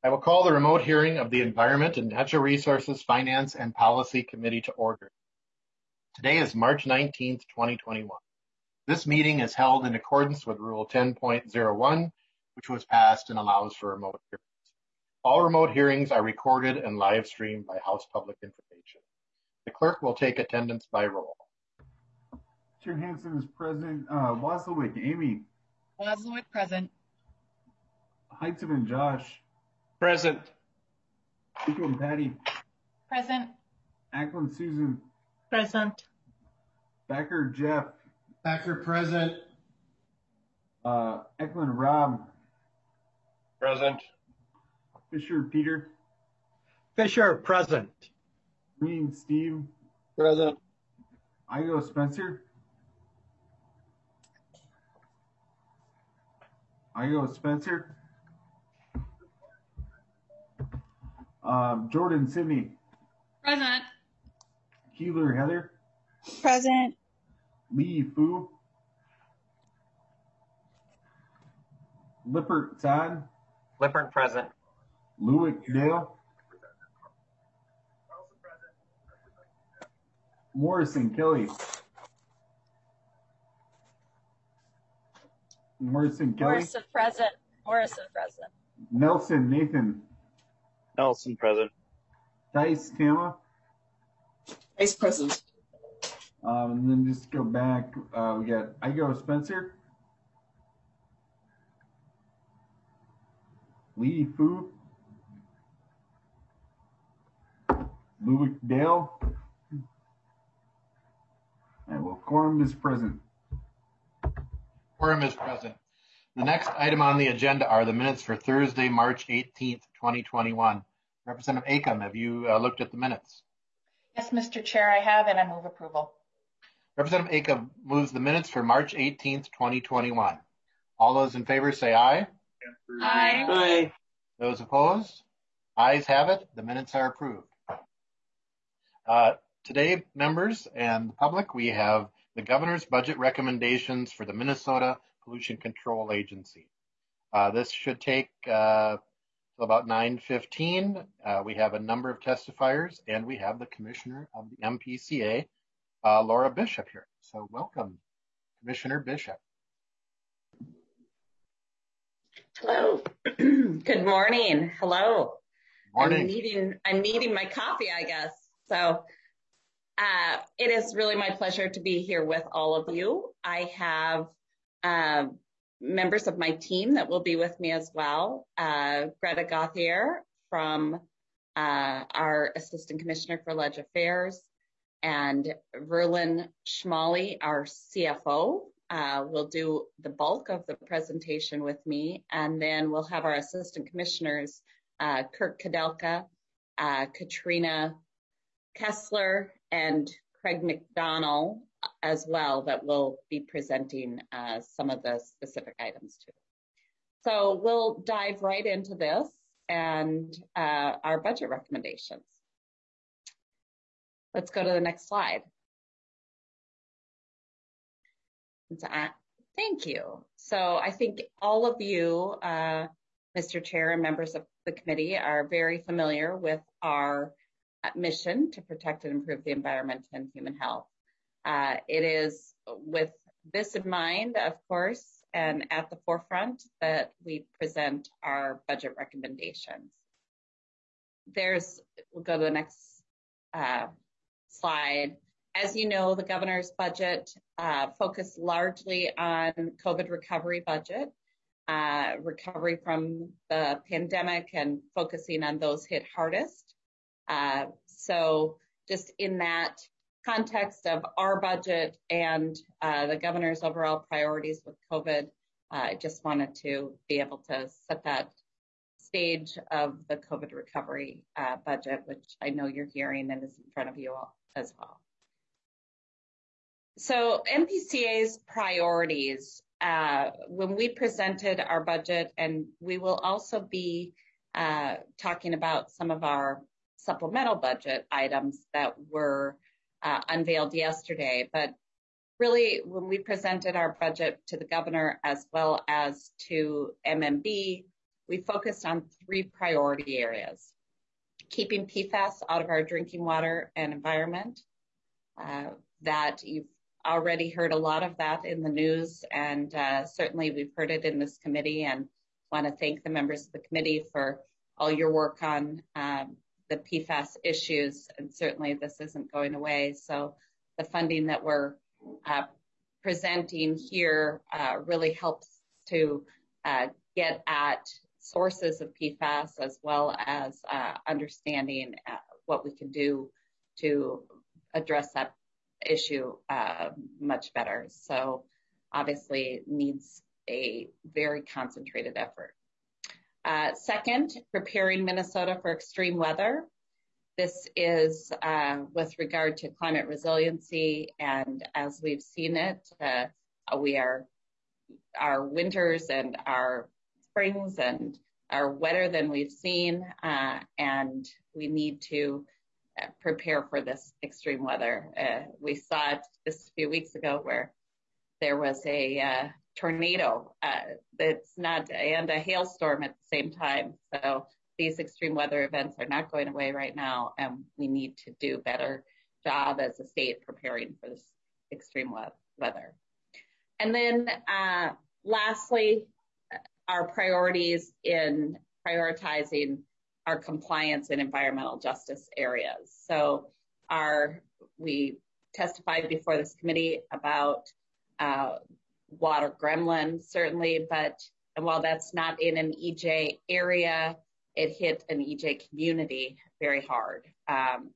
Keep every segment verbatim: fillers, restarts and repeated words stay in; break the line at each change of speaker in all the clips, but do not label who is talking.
I will call the remote hearing of the Environment and Natural Resources Finance and Policy Committee to order. Today is March nineteenth, twenty twenty-one. This meeting is held in accordance with Rule ten point oh one, which was passed and allows for remote hearings. All remote hearings are recorded and live streamed by House Public Information. The clerk will take attendance by roll.
Chair Hansen is present. Uh, Wasilwick, Amy.
Wasilwick, present.
Heitzman, Josh.
Present.
Eklund, Patty.
Present.
Ackland, Susan.
Present.
Becker, Jeff.
Becker, present.
Uh, Eklund, Rob.
Present.
Fisher, Peter.
Fisher, present.
Green, Steve.
Present.
Igo, Spencer. Igo, Spencer. Um, Jordan, Sydney.
Present.
Keeler, Heather.
Present.
Lee, Fu. Lippert, Todd.
Lippert, present.
Lewick, Dale. Morrison, Kelly. Morrison, Kelly.
Morrison, present. Morrison, present.
Nelson, Nathan.
Nelson, present.
Dice, Tama.
Vice present.
Um, and then just go back. Uh, we got Igo, Spencer. Lee, Fu. Lewick, Dale. And well, quorum is present.
Quorum is present. The next item on the agenda are the minutes for Thursday, March eighteenth, twenty twenty-one. Representative Acom, have you uh, looked at the minutes?
Yes, Mister Chair, I have, and I move approval.
Representative Acom moves the minutes for March eighteenth, twenty twenty-one. All those in favor say aye.
Aye.
Aye.
Those opposed? Ayes have it. The minutes are approved. Uh, today, members and the public, we have the governor's budget recommendations for the Minnesota Pollution Control Agency. Uh, this should take uh, till about nine fifteen. Uh, we have a number of testifiers, and we have the commissioner of the M P C A, uh, Laura Bishop, here. So welcome, Commissioner Bishop.
Hello. Good morning. Hello.
Morning.
I'm needing, I'm needing my coffee, I guess. So uh, it is really my pleasure to be here with all of you. I have uh, members of my team that will be with me as well. Uh, Greta Gauthier from uh, our Assistant Commissioner for Ledge Affairs, and Verlin Schmalley, our C F O. Uh, will do the bulk of the presentation with me, and then we'll have our assistant commissioners, uh, Kirk Kadelka, uh, Katrina Kessler, and Craig McDonnell as well, that will be presenting uh, some of the specific items too. So we'll dive right into this and uh, our budget recommendations. Let's go to the next slide. Uh, thank you. So I think all of you, uh, Mister Chair and members of the committee, are very familiar with our uh, mission to protect and improve the environment and human health. Uh, it is with this in mind, of course, and at the forefront that we present our budget recommendations. There's, we'll go to the next uh, slide. As you know, the governor's budget uh, focused largely on COVID recovery budget, uh, recovery from the pandemic, and focusing on those hit hardest. Uh, so just in that context of our budget and uh, the governor's overall priorities with COVID, uh, I just wanted to be able to set that stage of the COVID recovery uh, budget, which I know you're hearing and is in front of you all as well. So M P C A's priorities, uh, when we presented our budget, and we will also be uh, talking about some of our supplemental budget items that were uh, unveiled yesterday, but really when we presented our budget to the governor as well as to M M B, we focused on three priority areas: keeping P FAS out of our drinking water and environment. Uh, that you've already heard a lot of that in the news, and uh, certainly we've heard it in this committee, and want to thank the members of the committee for all your work on um, the P FAS issues, and certainly this isn't going away. So the funding that we're uh, presenting here uh, really helps to uh, get at sources of P FAS, as well as uh, understanding uh, what we can do to address that issue uh, much better. So obviously needs a very concentrated effort. Uh, second, preparing Minnesota for extreme weather. This is uh, with regard to climate resiliency, and as we've seen it, uh, we are, our winters and our springs and are wetter than we've seen, uh, and we need to uh, prepare for this extreme weather. Uh, we saw it just a few weeks ago where there was a uh, tornado uh, that's not, and a hailstorm at the same time. So these extreme weather events are not going away right now, and we need to do a better job as a state preparing for this extreme weather. And then uh, lastly, our priorities in prioritizing our compliance and environmental justice areas. So our, we testified before this committee about uh, water gremlin, certainly, but and while that's not in an E J area, it hit an E J community very hard. Um,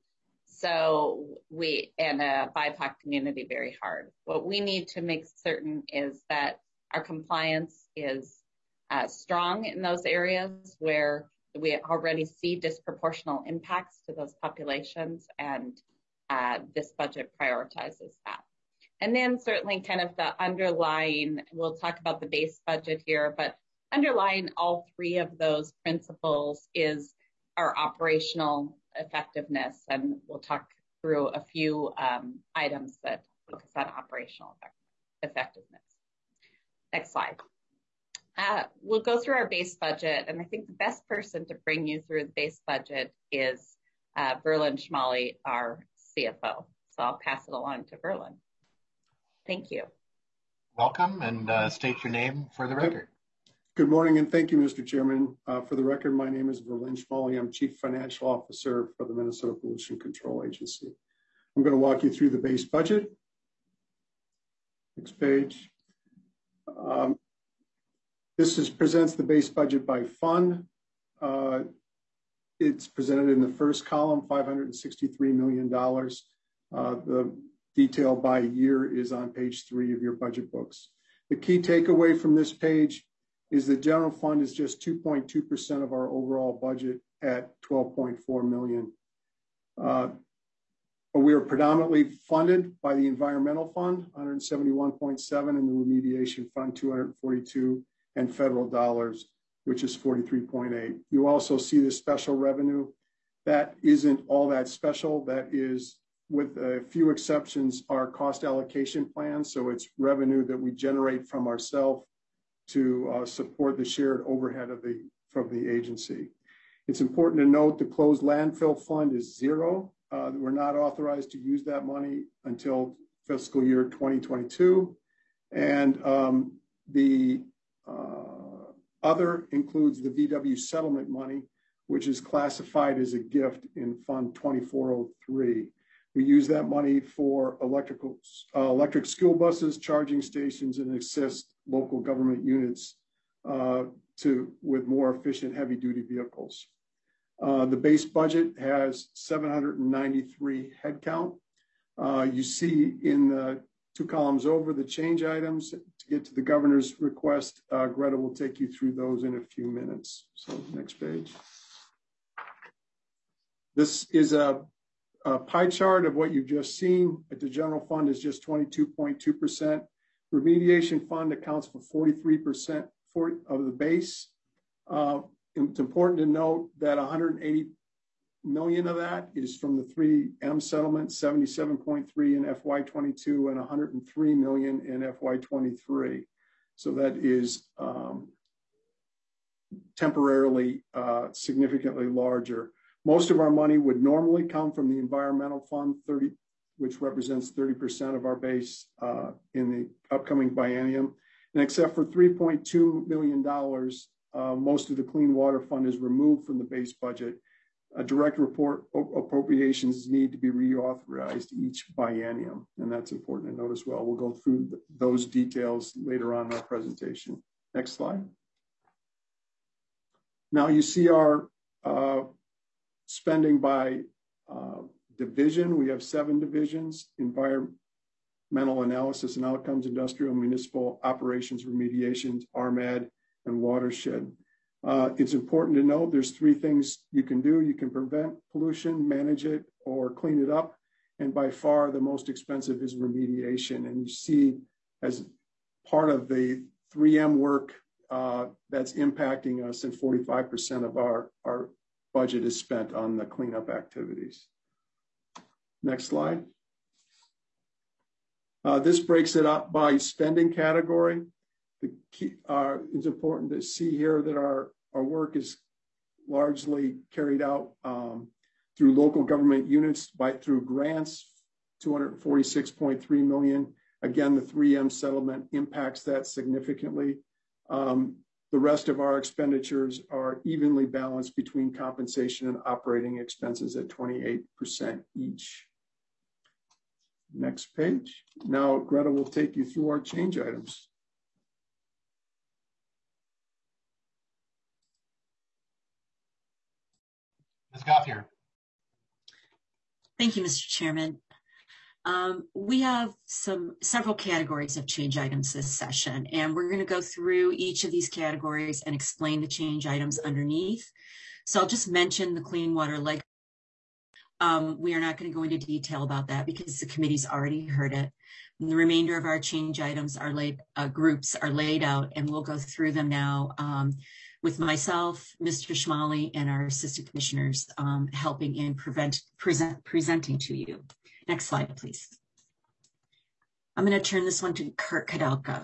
so we, and a B I P O C community very hard. What we need to make certain is that our compliance is uh, strong in those areas where we already see disproportional impacts to those populations, and uh, this budget prioritizes that. And then certainly kind of the underlying, we'll talk about the base budget here, but underlying all three of those principles is our operational effectiveness. And we'll talk through a few um, items that focus on operational effectiveness. Next slide. Uh, we'll go through our base budget, and I think the best person to bring you through the base budget is uh, Verlin Schmale, our C F O. So I'll pass it along to Verlin. Thank you.
Welcome, and uh, state your name for the record.
Good morning, and thank you, Mister Chairman. Uh, for the record, my name is Verlin Schmale. I'm Chief Financial Officer for the Minnesota Pollution Control Agency. I'm going to walk you through the base budget. Next page. Um, this is, presents the base budget by fund. Uh, it's presented in the first column, five hundred sixty-three million dollars. Uh, the detail by year is on page three of your budget books. The key takeaway from this page is the general fund is just two point two percent of our overall budget at twelve point four million dollars. Uh, we are predominantly funded by the environmental fund, one hundred seventy-one point seven, and the remediation fund, two hundred forty-two, and federal dollars, which is forty-three point eight. You also see the special revenue. That isn't all that special. That is, with a few exceptions, our cost allocation plan. So it's revenue that we generate from ourselves to uh, support the shared overhead of the, from the agency. It's important to note the closed landfill fund is zero. Uh, we're not authorized to use that money until fiscal year twenty twenty-two. And um, the uh, other includes the V W settlement money, which is classified as a gift in Fund twenty-four oh three. We use that money for electrical, uh, electric school buses, charging stations, and assist local government units uh, to with more efficient heavy-duty vehicles. Uh, the base budget has seven hundred ninety-three headcount. Uh, you see in the two columns over the change items. To get to the governor's request, uh, Greta will take you through those in a few minutes. So next page. This is a A pie chart of what you've just seen. The general fund is just twenty-two point two percent. Remediation fund accounts for forty-three percent of the base. Uh, it's important to note that one hundred eighty million of that is from the three M settlement, seventy-seven point three in F Y twenty-two and one hundred three million in F Y twenty-three. So that is um, temporarily uh, significantly larger. Most of our money would normally come from the environmental fund, thirty, which represents thirty percent of our base uh, in the upcoming biennium. And except for three point two million dollars, uh, most of the Clean Water Fund is removed from the base budget. A direct report appropriations need to be reauthorized each biennium, and that's important to note as well. We'll go through th those details later on in our presentation. Next slide. Now you see our uh, spending by uh, division. We have seven divisions: environmental analysis and outcomes, industrial, municipal operations, remediations, R M A D, and watershed. Uh, it's important to note there's three things you can do. You can prevent pollution, manage it, or clean it up. And by far the most expensive is remediation. And you see as part of the three M work uh, that's impacting us, and forty-five percent of our, our budget is spent on the cleanup activities. Next slide. Uh, this breaks it up by spending category. The key, uh, it's important to see here that our, our work is largely carried out um, through local government units by through grants, two hundred forty-six point three million. Again, the three M settlement impacts that significantly. Um, the rest of our expenditures are evenly balanced between compensation and operating expenses at twenty-eight percent each. Next page. Now, Greta will take you through our change items.
Miz Gauthier.
Thank you, Mister Chairman. Um, we have some several categories of change items this session, and we're going to go through each of these categories and explain the change items underneath. So I'll just mention the clean water leg. Um, we are not going to go into detail about that because the committee's already heard it. And the remainder of our change items are laid, uh, groups are laid out, and we'll go through them now um, with myself, Mister Schmale, and our assistant commissioners um, helping in prevent, present, presenting to you. Next slide, please. I'm going to turn this one to Kurt Kadelka.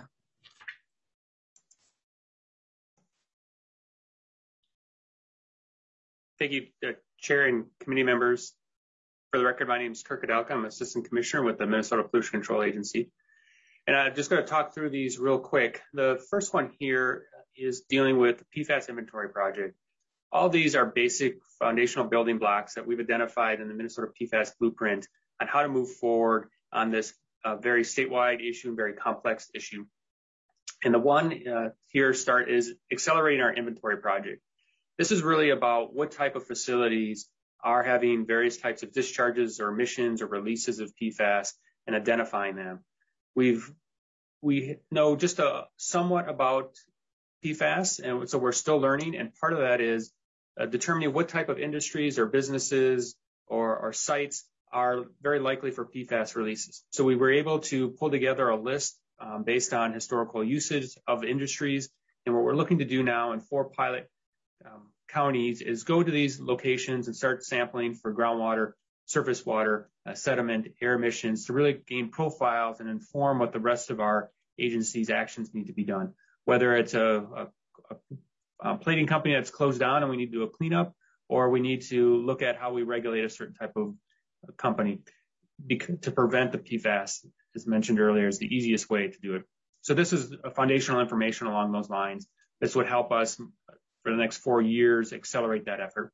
Thank you, uh, Chair and committee members. For the record, my name is Kurt Kadelka. I'm Assistant Commissioner with the Minnesota Pollution Control Agency. And I'm just going to talk through these real quick. The first one here is dealing with the P FAS inventory project. All these are basic foundational building blocks that we've identified in the Minnesota P FAS blueprint on how to move forward on this uh, very statewide issue and very complex issue. And the one uh, here start is accelerating our inventory project. This is really about what type of facilities are having various types of discharges or emissions or releases of P FAS and identifying them. We've, we know just a, somewhat about P FAS, and so we're still learning, and part of that is uh, determining what type of industries or businesses or, or sites are very likely for P FAS releases. So we were able to pull together a list um, based on historical usage of industries, and what we're looking to do now in four pilot um, counties is go to these locations and start sampling for groundwater, surface water, uh, sediment, air emissions to really gain profiles and inform what the rest of our agency's actions need to be done. Whether it's a, a, a, a plating company that's closed down and we need to do a cleanup, or we need to look at how we regulate a certain type of company to prevent the P FAS, as mentioned earlier, is the easiest way to do it. So this is a foundational information along those lines. This would help us for the next four years accelerate that effort.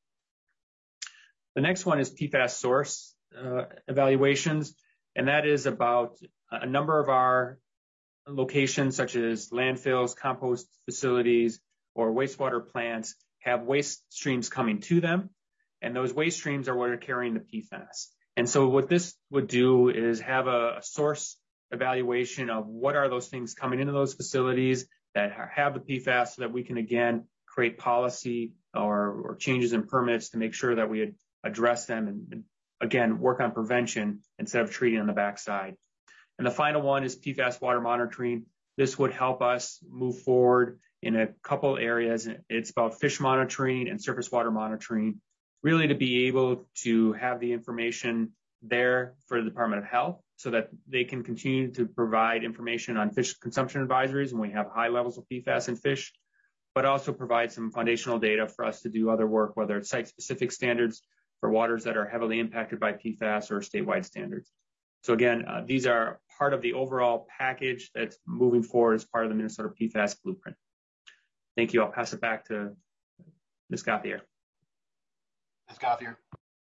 The next one is P FAS source uh, evaluations, and that is about a number of our locations such as landfills, compost facilities, or wastewater plants have waste streams coming to them, and those waste streams are what are carrying the P FAS. And so what this would do is have a, a source evaluation of what are those things coming into those facilities that have the P FAS so that we can, again, create policy or, or changes in permits to make sure that we address them and, and, again, work on prevention instead of treating on the backside. And the final one is P FAS water monitoring. This would help us move forward in a couple areas. It's about fish monitoring and surface water monitoring, really to be able to have the information there for the Department of Health so that they can continue to provide information on fish consumption advisories when we have high levels of P FAS in fish, but also provide some foundational data for us to do other work, whether it's site-specific standards for waters that are heavily impacted by P FAS or statewide standards. So again, uh, these are part of the overall package that's moving forward as part of the Minnesota P FAS blueprint. Thank you. I'll pass it back to Miz Gauthier.
Miz Gauthier.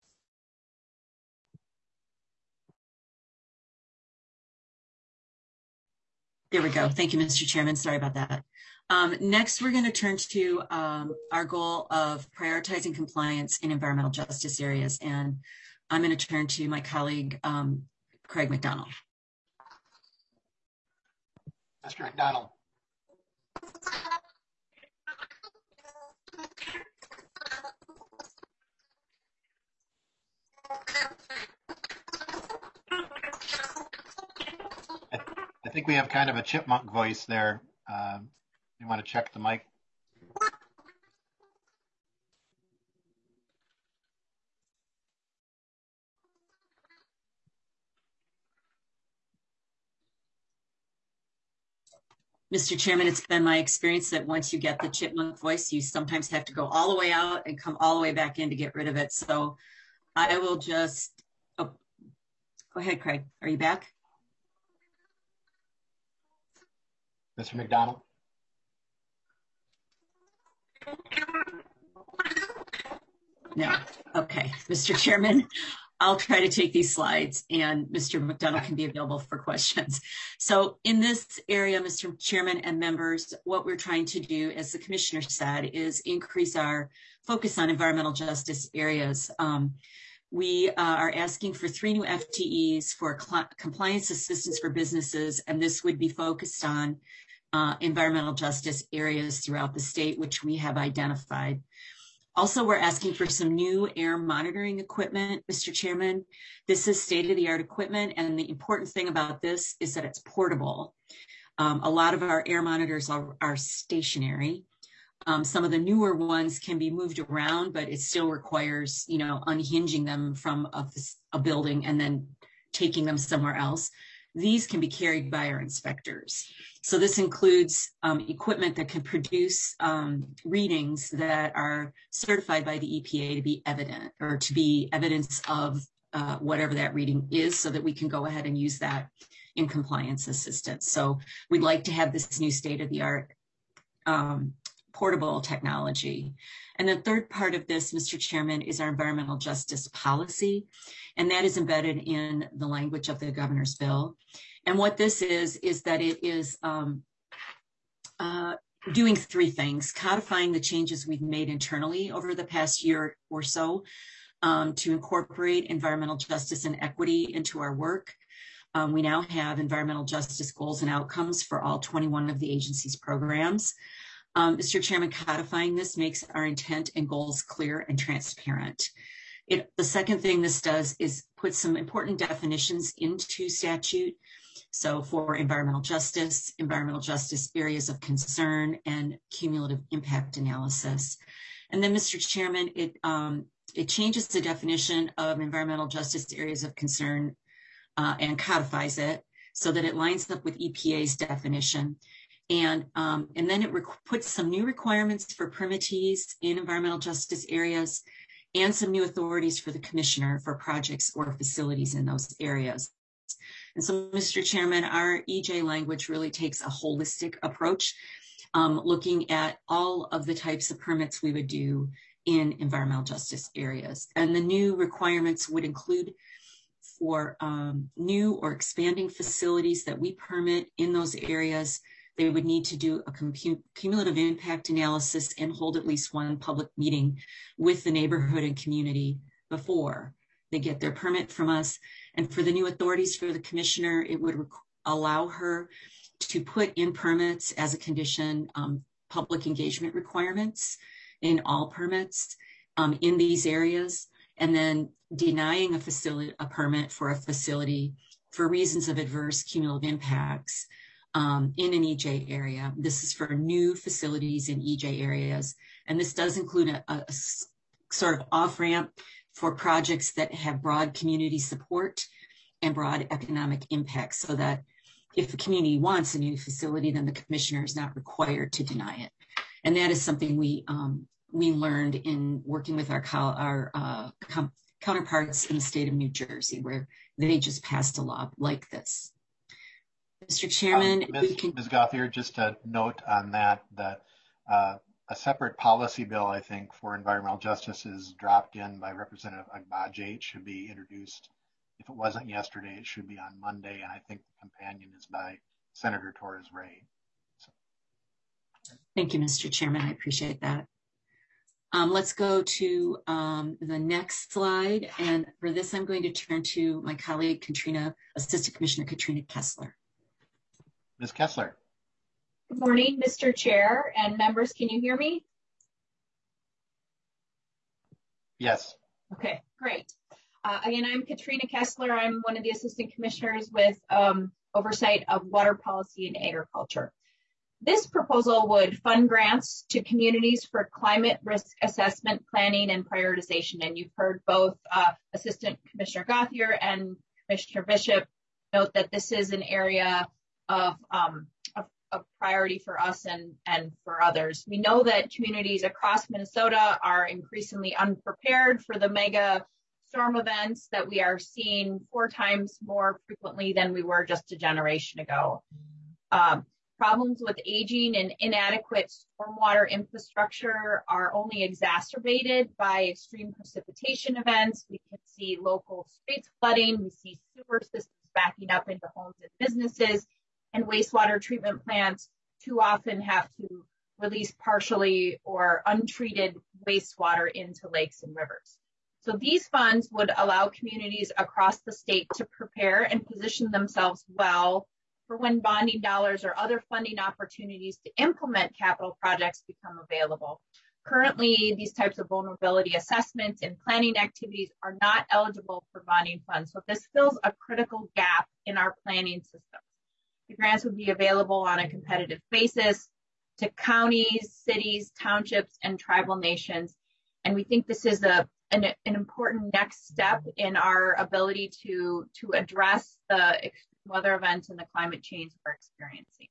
There we go. Thank you, Mister Chairman. Sorry about that. Um, next, we're going to turn to um, our goal of prioritizing compliance in environmental justice areas. And I'm going to turn to my colleague, um, Craig McDonald.
Mister McDonald. I think we have kind of a chipmunk voice there. Uh, you want to check the mic?
Mister Chairman, it's been my experience that once you get the chipmunk voice, you sometimes have to go all the way out and come all the way back in to get rid of it. So I will just, oh, go ahead, Craig. Are you back?
Mister McDonald.
No. Okay. Mister Chairman, I'll try to take these slides and Mister McDonald can be available for questions. So in this area, Mister Chairman and members, what we're trying to do, as the commissioner said, is increase our focus on environmental justice areas. Um, we uh, are asking for three new F T Es for compliance assistance for businesses, and this would be focused on uh, environmental justice areas throughout the state, which we have identified. Also, we're asking for some new air monitoring equipment, Mister Chairman. This is state-of-the-art equipment, and the important thing about this is that it's portable. Um, a lot of our air monitors are, are stationary. Um, some of the newer ones can be moved around, but it still requires, you know, unhinging them from a, a building and then taking them somewhere else. These can be carried by our inspectors. So this includes um, equipment that can produce um, readings that are certified by the E P A to be evident or to be evidence of uh, whatever that reading is, so that we can go ahead and use that in compliance assistance. So we'd like to have this new state-of-the-art um, portable technology. And the third part of this, Mister Chairman, is our environmental justice policy, and that is embedded in the language of the governor's bill. And what this is, is that it is um, uh, doing three things: codifying the changes we've made internally over the past year or so um, to incorporate environmental justice and equity into our work. Um, we now have environmental justice goals and outcomes for all twenty-one of the agency's programs. Um, Mister Chairman, codifying this makes our intent and goals clear and transparent. It, the second thing this does is put some important definitions into statute. So for environmental justice, environmental justice areas of concern, and cumulative impact analysis. And then, Mister Chairman, it, um, it changes the definition of environmental justice areas of concern uh, and codifies it so that it lines up with E P A's definition. And, um, and then it puts some new requirements for permittees in environmental justice areas and some new authorities for the commissioner for projects or facilities in those areas. And so, Mister Chairman, our E J language really takes a holistic approach, um, looking at all of the types of permits we would do in environmental justice areas. And the new requirements would include for um, new or expanding facilities that we permit in those areas. They would need to do a cumulative impact analysis and hold at least one public meeting with the neighborhood and community before they get their permit from us. And for the new authorities for the commissioner, it would allow her to put in permits as a condition um, public engagement requirements in all permits um, in these areas, and then denying a facility a permit for a facility for reasons of adverse cumulative impacts Um, in an E J area. This is for new facilities in E J areas. And this does include a, a, a sort of off-ramp for projects that have broad community support and broad economic impact, so that if the community wants a new facility, then the commissioner is not required to deny it. And that is something we um, we learned in working with our, our uh, com- counterparts in the state of New Jersey, where they just passed a law like this. Mister Chairman,
um, Miz
can...
Miz Gauthier, just a note on that, that uh, a separate policy bill, I think, for environmental justice is dropped in by Representative Agbaje. It should be introduced. If it wasn't yesterday, it should be on Monday, and I think the companion is by Senator Torres Ray. So.
Thank you, Mister Chairman. I appreciate that. Um, let's go to um, the next slide. And for this, I'm going to turn to my colleague, Katrina, Assistant Commissioner Katrina Kessler.
Miz Kessler.
Good morning, Mister Chair and members. Can you hear me?
Yes.
Okay, great. Uh, again, I'm Katrina Kessler. I'm one of the Assistant Commissioners with um, oversight of water policy and agriculture. This proposal would fund grants to communities for climate risk assessment, planning, and prioritization. And you've heard both uh, Assistant Commissioner Gauthier and Commissioner Bishop note that this is an area of, um, of, of priority for us and, and for others. We know that communities across Minnesota are increasingly unprepared for the mega storm events that we are seeing four times more frequently than we were just a generation ago. Um, Problems with aging and inadequate stormwater infrastructure are only exacerbated by extreme precipitation events. We can see local streets flooding. We see sewer systems backing up into homes and businesses, and wastewater treatment plants too often have to release partially or untreated wastewater into lakes and rivers. So these funds would allow communities across the state to prepare and position themselves well for when bonding dollars or other funding opportunities to implement capital projects become available. Currently, these types of vulnerability assessments and planning activities are not eligible for bonding funds. So this fills a critical gap in our planning systems. The grants would be available on a competitive basis to counties, cities, townships, and tribal nations. And we think this is a An, an important next step in our ability to, to address the extreme weather events and the climate change we're experiencing.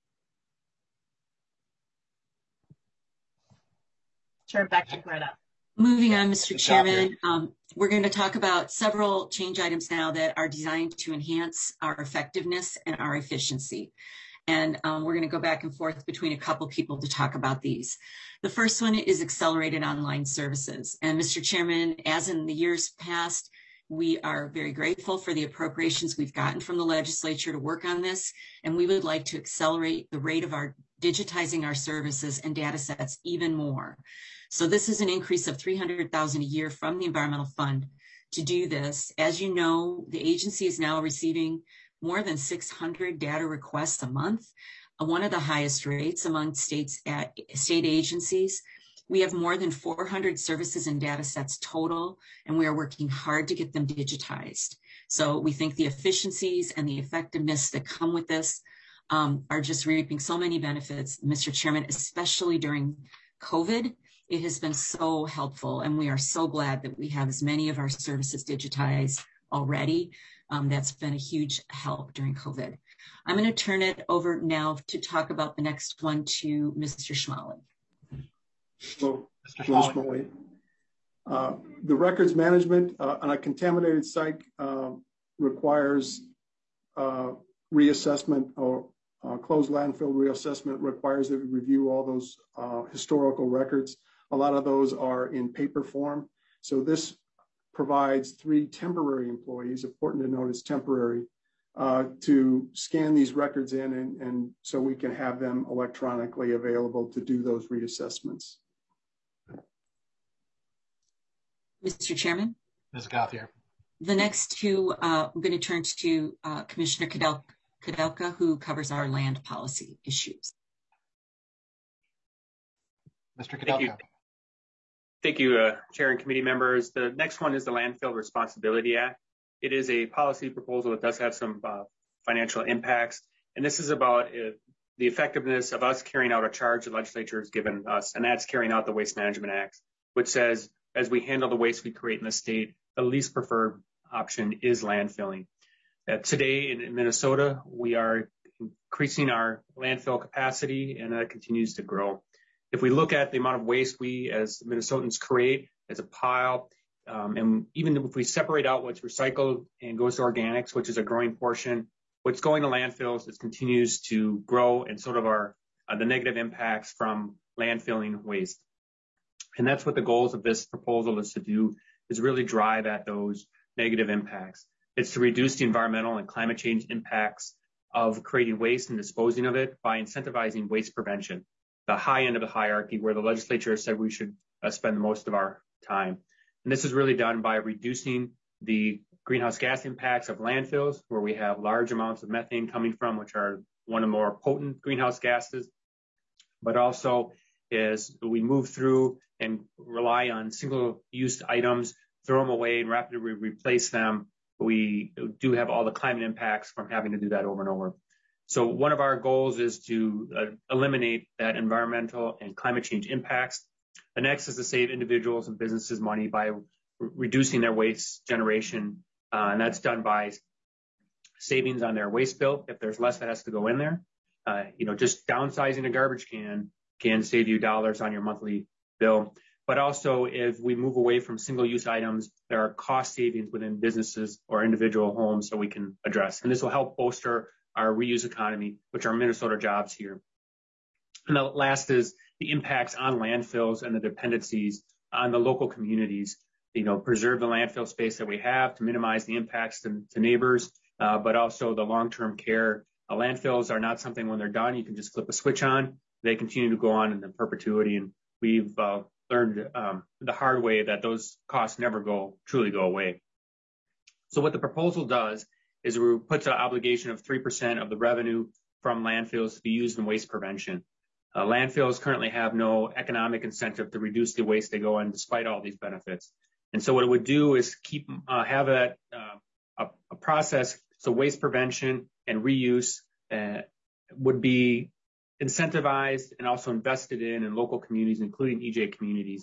Turn it back to Greta.
Moving on, Mister Chairman, um, we're going to talk about several change items now that are designed to enhance our effectiveness and our efficiency. And um, we're going to go back and forth between a couple people to talk about these. The first one is accelerated online services. And Mister Chairman, as in the years past, we are very grateful for the appropriations we've gotten from the legislature to work on this. And we would like to accelerate the rate of our digitizing our services and data sets even more. So this is an increase of three hundred thousand dollars a year from the Environmental Fund to do this. As you know, the agency is now receiving more than six hundred data requests a month, one of the highest rates among states at state agencies. We have more than four hundred services and data sets total, and we are working hard to get them digitized. So we think the efficiencies and the effectiveness that come with this um, are just reaping so many benefits, Mister Chairman, especially during COVID. It has been so helpful, and we are so glad that we have as many of our services digitized already. Um, that's been a huge help during COVID. I'm going to turn it over now to talk about the next one to Mister Schmally.
Hello, Mister Schmally. Uh, the records management uh, on a contaminated site uh, requires uh, reassessment, or uh, closed landfill reassessment requires that we review all those uh, historical records. A lot of those are in paper form. So this provides three temporary employees, important to note it's temporary, uh, to scan these records in, and, and so we can have them electronically available to do those reassessments.
Mister Chairman?
Miz Gauthier.
The next two, uh, I'm going to turn to uh, Commissioner Kudelka, Kudelka, who covers our land policy issues.
Mister Kudelka.
Thank you. Thank you, uh, Chair and committee members. The next one is the Landfill Responsibility Act. It is a policy proposal that does have some uh, financial impacts, and this is about uh, the effectiveness of us carrying out a charge the legislature has given us, and that's carrying out the Waste Management Act, which says as we handle the waste we create in the state, the least preferred option is landfilling. Uh, today in, in Minnesota, we are increasing our landfill capacity, and that continues to grow. If we look at the amount of waste we as Minnesotans create as a pile, um, and even if we separate out what's recycled and goes to organics, which is a growing portion, what's going to landfills is continues to grow, and sort of our uh, the negative impacts from landfilling waste. And that's what the goals of this proposal is to do, is really drive at those negative impacts. It's to reduce the environmental and climate change impacts of creating waste and disposing of it by incentivizing waste prevention, the high end of the hierarchy where the legislature has said we should uh, spend most of our time. And this is really done by reducing the greenhouse gas impacts of landfills, where we have large amounts of methane coming from, which are one of the more potent greenhouse gases, but also as we move through and rely on single-use items, throw them away and rapidly replace them, we do have all the climate impacts from having to do that over and over. So one of our goals is to uh, eliminate that environmental and climate change impacts. The next is to save individuals and businesses money by re- reducing their waste generation, uh, and that's done by savings on their waste bill if there's less that has to go in there. Uh, you know, just downsizing a garbage can can save you dollars on your monthly bill. But also, if we move away from single-use items, there are cost savings within businesses or individual homes that we can address. And this will help bolster our reuse economy, which are Minnesota jobs here. And the last is the impacts on landfills and the dependencies on the local communities. You know, preserve the landfill space that we have to minimize the impacts to, to neighbors, uh, but also the long-term care. Uh, landfills are not something when they're done, you can just flip a switch on. They continue to go on in perpetuity, and we've uh, learned um, the hard way that those costs never go truly go away. So what the proposal does is it puts an obligation of three percent of the revenue from landfills to be used in waste prevention. Uh, landfills currently have no economic incentive to reduce the waste they go in, despite all these benefits. And so what it would do is keep uh, have a, uh, a, a process so waste prevention and reuse uh, would be incentivized and also invested in in local communities, including E J communities,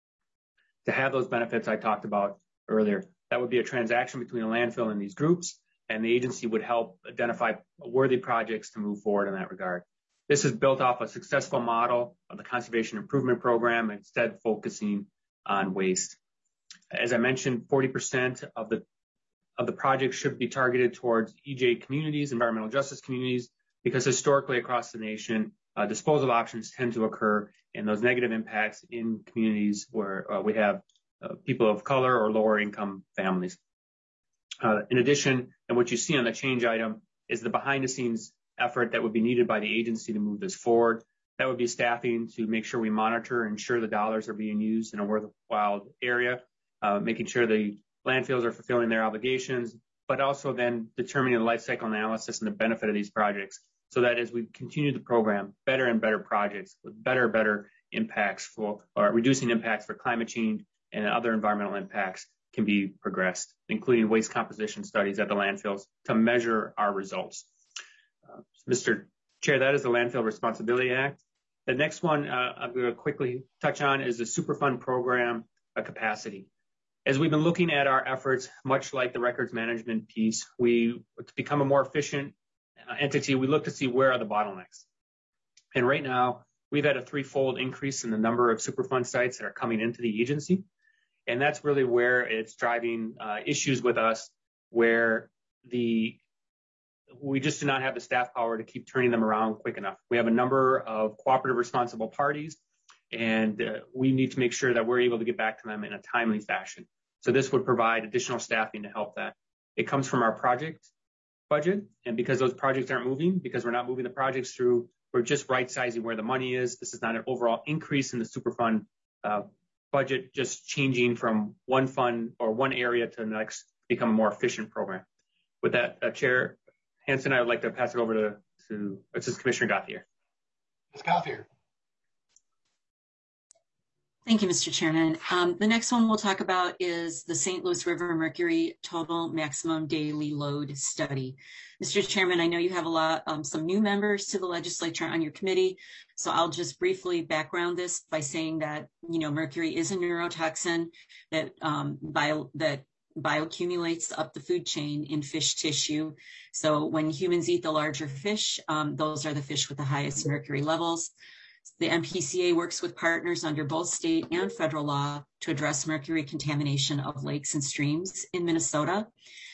to have those benefits I talked about earlier. That would be a transaction between a landfill and these groups, and the agency would help identify worthy projects to move forward in that regard. This is built off a successful model of the Conservation Improvement Program, instead focusing on waste. As I mentioned, forty percent of the of the project should be targeted towards E J communities, environmental justice communities, because historically across the nation, uh, disposal options tend to occur and those negative impacts in communities where uh, we have uh, people of color or lower income families. Uh, in addition, and what you see on the change item is the behind the scenes effort that would be needed by the agency to move this forward. That would be staffing to make sure we monitor and ensure the dollars are being used in a worthwhile area, uh, making sure the landfills are fulfilling their obligations, but also then determining the life cycle analysis and the benefit of these projects, so that as we continue the program, better and better projects with better and better impacts for, or reducing impacts for climate change and other environmental impacts can be progressed, including waste composition studies at the landfills to measure our results. Uh, Mister Chair, that is the Landfill Responsibility Act. The next one uh, I'm going to quickly touch on is the Superfund program uh, capacity. As we've been looking at our efforts, much like the records management piece, we to become a more efficient uh, entity, we look to see where are the bottlenecks. And right now, we've had a threefold increase in the number of Superfund sites that are coming into the agency. And that's really where it's driving uh, issues with us, where the we just do not have the staff power to keep turning them around quick enough. We have a number of cooperative responsible parties, and uh, we need to make sure that we're able to get back to them in a timely fashion. So this would provide additional staffing to help that. It comes from our project budget, and because those projects aren't moving, because we're not moving the projects through, we're just right-sizing where the money is. This is not an overall increase in the Superfund uh, budget, just changing from one fund or one area to the next, become a more efficient program. With that, uh, Chair Hansen, I would like to pass it over to, to Assistant Commissioner Gauthier.
Miz Gauthier.
Thank you, Mister Chairman. Um, the next one we'll talk about is the Saint Louis River Mercury Total Maximum Daily Load Study. Mister Chairman, I know you have a lot, um, some new members to the legislature on your committee, so I'll just briefly background this by saying that, you know, mercury is a neurotoxin that um, bio, that bioaccumulates up the food chain in fish tissue. So when humans eat the larger fish, um, those are the fish with the highest mercury levels. The M P C A works with partners under both state and federal law to address mercury contamination of lakes and streams in Minnesota.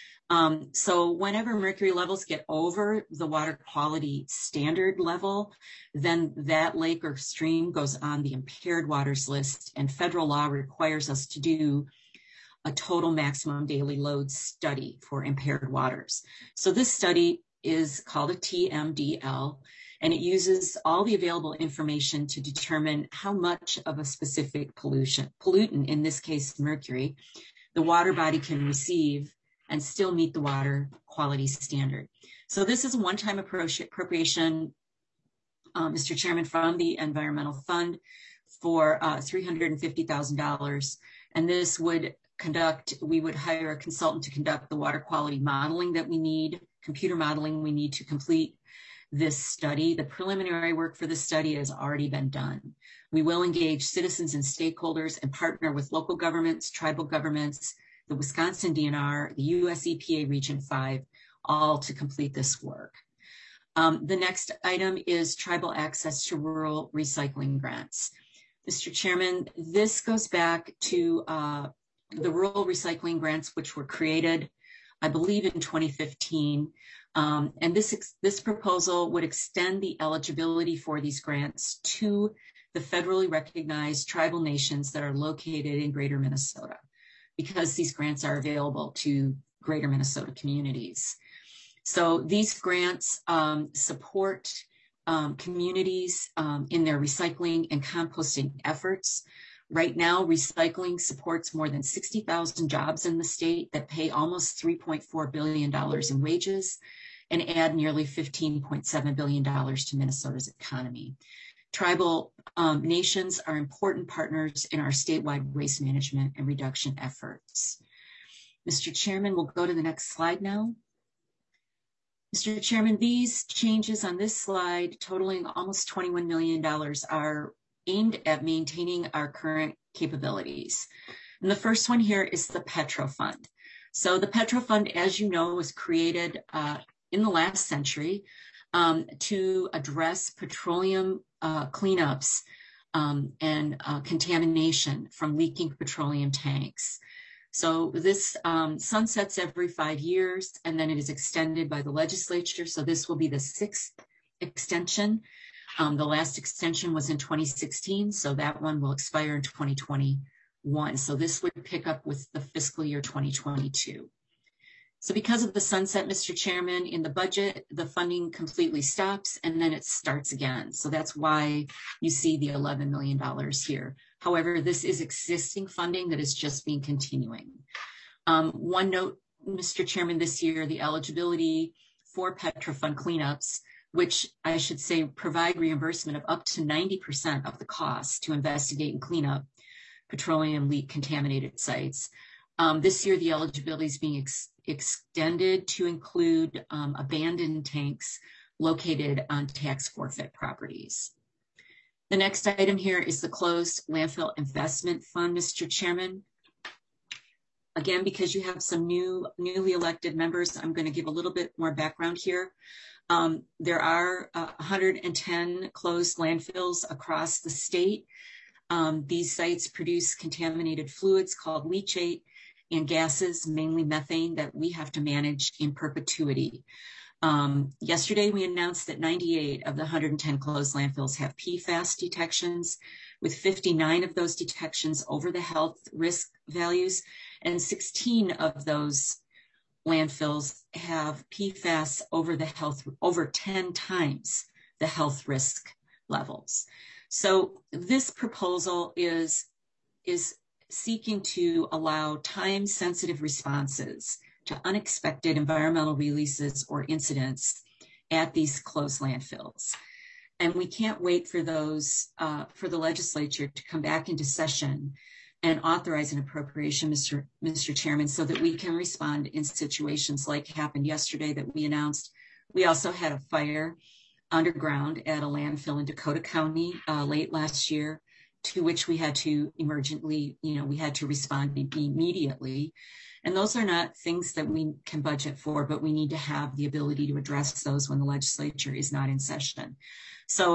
Um, so whenever mercury levels get over the water quality standard level, then that lake or stream goes on the impaired waters list, and federal law requires us to do a total maximum daily load study for impaired waters. So this study is called a T M D L, and it uses all the available information to determine how much of a specific pollution, pollutant, in this case mercury, the water body can receive and still meet the water quality standard. So this is a one-time appropriation, uh, Mister Chairman, from the Environmental Fund for uh, three hundred fifty thousand dollars. And this would conduct, we would hire a consultant to conduct the water quality modeling that we need, computer modeling we need to complete this study. The preliminary work for this study has already been done. We will engage citizens and stakeholders and partner with local governments, tribal governments, the Wisconsin D N R, the U S E P A Region five, all to complete this work. Um, the next item is tribal access to rural recycling grants. Mister Chairman, this goes back to uh, the rural recycling grants, which were created, I believe, in twenty fifteen. Um, and this, this proposal would extend the eligibility for these grants to the federally recognized tribal nations that are located in Greater Minnesota, because these grants are available to Greater Minnesota communities. So these grants um, support um, communities um, in their recycling and composting efforts. Right now, recycling supports more than sixty thousand jobs in the state that pay almost three point four billion dollars in wages and add nearly fifteen point seven billion dollars to Minnesota's economy. Tribal um, nations are important partners in our statewide waste management and reduction efforts. Mister Chairman, we'll go to the next slide now. Mister Chairman, these changes on this slide, totaling almost twenty-one million dollars, are aimed at maintaining our current capabilities. And the first one here is the Petro Fund. So the Petro Fund, as you know, was created uh, in the last century um, to address petroleum uh, cleanups um, and uh, contamination from leaking petroleum tanks. So this um, sunsets every five years, and then it is extended by the legislature. So this will be the sixth extension. Um, the last extension was in twenty sixteen, so that one will expire in twenty twenty-one. So this would pick up with the fiscal year twenty twenty-two. So because of the sunset, Mister Chairman, in the budget, the funding completely stops and then it starts again. So that's why you see the eleven million dollars here. However, this is existing funding that is just being continuing. Um, one note, Mister Chairman, this year, the eligibility for Petro Fund cleanups, which I should say provide reimbursement of up to ninety percent of the cost to investigate and clean up petroleum leak contaminated sites. Um, this year, the eligibility is being ex extended to include um, abandoned tanks located on tax forfeit properties. The next item here is the closed landfill investment fund, Mister Chairman. Again, because you have some new, newly elected members, I'm going to give a little bit more background here. Um, there are uh, one hundred ten closed landfills across the state. Um, these sites produce contaminated fluids called leachate and gases, mainly methane, that we have to manage in perpetuity. Um, yesterday, we announced that ninety-eight of the one hundred ten closed landfills have P FAS detections, with fifty-nine of those detections over the health risk values, and sixteen of those landfills have P FAS over the health, over ten times the health risk levels. So this proposal is, is seeking to allow time-sensitive responses to unexpected environmental releases or incidents at these closed landfills. And we can't wait for those, uh, for the legislature to come back into session and authorize an appropriation, Mister Mister Chairman, so that we can respond in situations like happened yesterday that we announced. We also had a fire underground at a landfill in Dakota County uh, late last year, to which we had to emergently, you know, we had to respond immediately. And those are not things that we can budget for, but we need to have the ability to address those when the legislature is not in session. So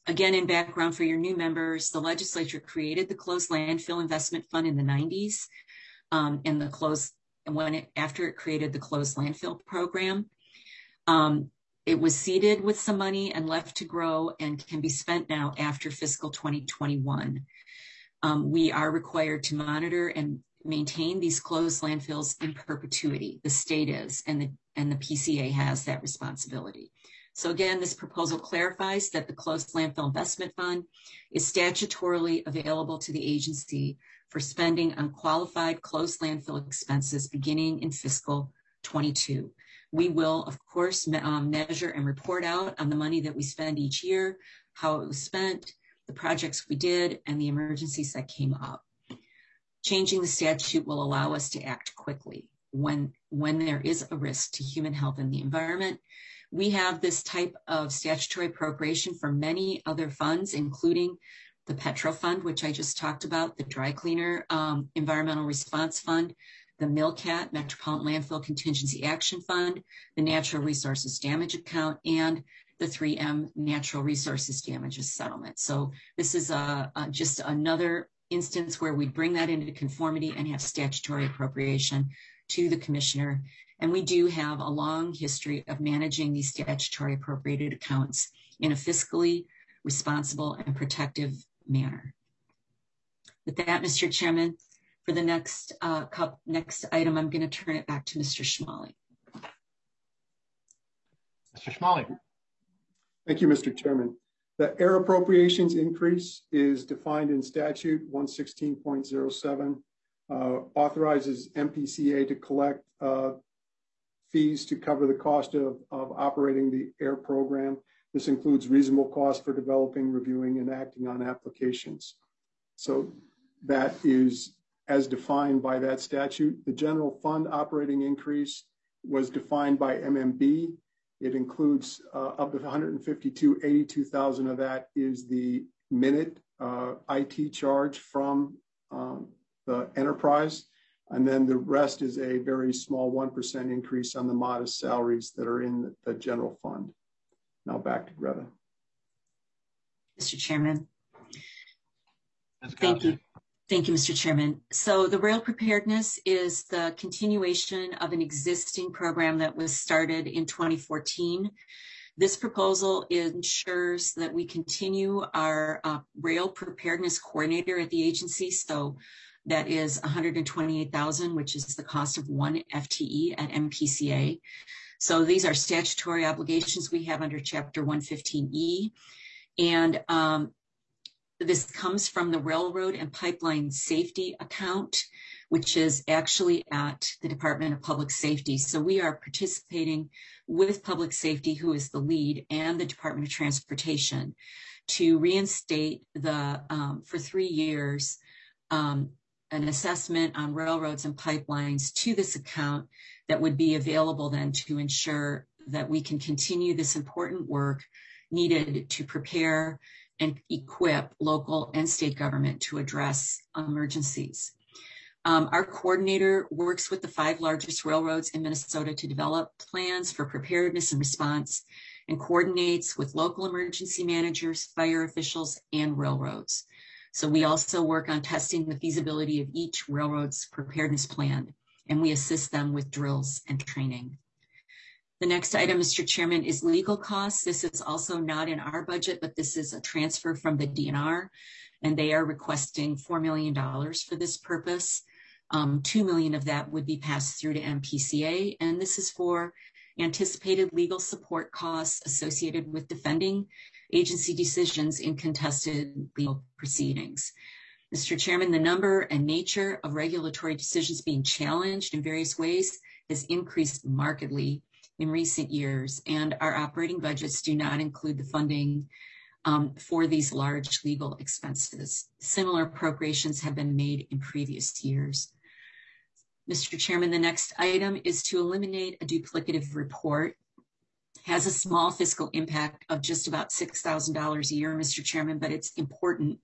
again, in background for your new members, the legislature created the closed landfill investment fund in the nineties, um, and the closed, when it, after it created the closed landfill program. Um, it was seeded with some money and left to grow and can be spent now after fiscal twenty twenty-one. Um, we are required to monitor and maintain these closed landfills in perpetuity. The state is, and the, and the P C A has that responsibility. So again, this proposal clarifies that the closed landfill investment fund is statutorily available to the agency for spending on qualified closed landfill expenses beginning in fiscal twenty-two. We will, of course, me um, measure and report out on the money that we spend each year, how it was spent, the projects we did, and the emergencies that came up. Changing the statute will allow us to act quickly when, when there is a risk to human health and the environment. We have this type of statutory appropriation for many other funds, including the Petro Fund, which I just talked about, the Dry Cleaner um, Environmental Response Fund, the MILCAT, Metropolitan Landfill Contingency Action Fund, the Natural Resources Damage Account, and the three M Natural Resources Damages Settlement. So this is a, a, just another instance where we bring that into conformity and have statutory appropriation to the commissioner. And we do have a long history of managing these statutory appropriated accounts in a fiscally responsible and protective manner. With that, Mister Chairman, for the next uh, cup, next item, I'm going to turn it back to Mister Schmale.
Mister Schmale.
Thank you, Mister Chairman. The air appropriations increase is defined in statute one sixteen point oh seven, uh, authorizes M P C A to collect uh, fees to cover the cost of, of operating the air program. This includes reasonable cost for developing, reviewing, and acting on applications. So that is as defined by that statute. The general fund operating increase was defined by M M B. It includes uh, of the one hundred fifty-two, eighty-two thousand of that is the minute uh, I T charge from um, the enterprise. And then the rest is a very small one percent increase on the modest salaries that are in the general fund. Now back to Greta.
Mister Chairman. Thank you. Thank you, Mister Chairman. So the rail preparedness is the continuation of an existing program that was started in twenty fourteen. This proposal ensures that we continue our uh, rail preparedness coordinator at the agency. So that is one hundred twenty-eight thousand dollars, which is the cost of one F T E at M P C A. So these are statutory obligations we have under Chapter one fifteen E. And um, this comes from the Railroad and Pipeline Safety account, which is actually at the Department of Public Safety. So we are participating with Public Safety, who is the lead, and the Department of Transportation to reinstate the, um, for three years, um, an assessment on railroads and pipelines to this account that would be available then to ensure that we can continue this important work needed to prepare and equip local and state government to address emergencies. Um, our coordinator works with the five largest railroads in Minnesota to develop plans for preparedness and response, and coordinates with local emergency managers, fire officials, and railroads. So we also work on testing the feasibility of each railroad's preparedness plan, and we assist them with drills and training. The next item, Mister Chairman, is legal costs. This is also not in our budget, but this is a transfer from the D N R, and they are requesting four million dollars for this purpose. Um, two million dollars of that would be passed through to M P C A, and this is for anticipated legal support costs associated with defending agency decisions in contested legal proceedings. Mister Chairman, the number and nature of regulatory decisions being challenged in various ways has increased markedly in recent years, and our operating budgets do not include the funding um, for these large legal expenses. Similar appropriations have been made in previous years. Mister Chairman, the next item is to eliminate a duplicative report. Has a small fiscal impact of just about six thousand dollars a year, Mister Chairman, but it's important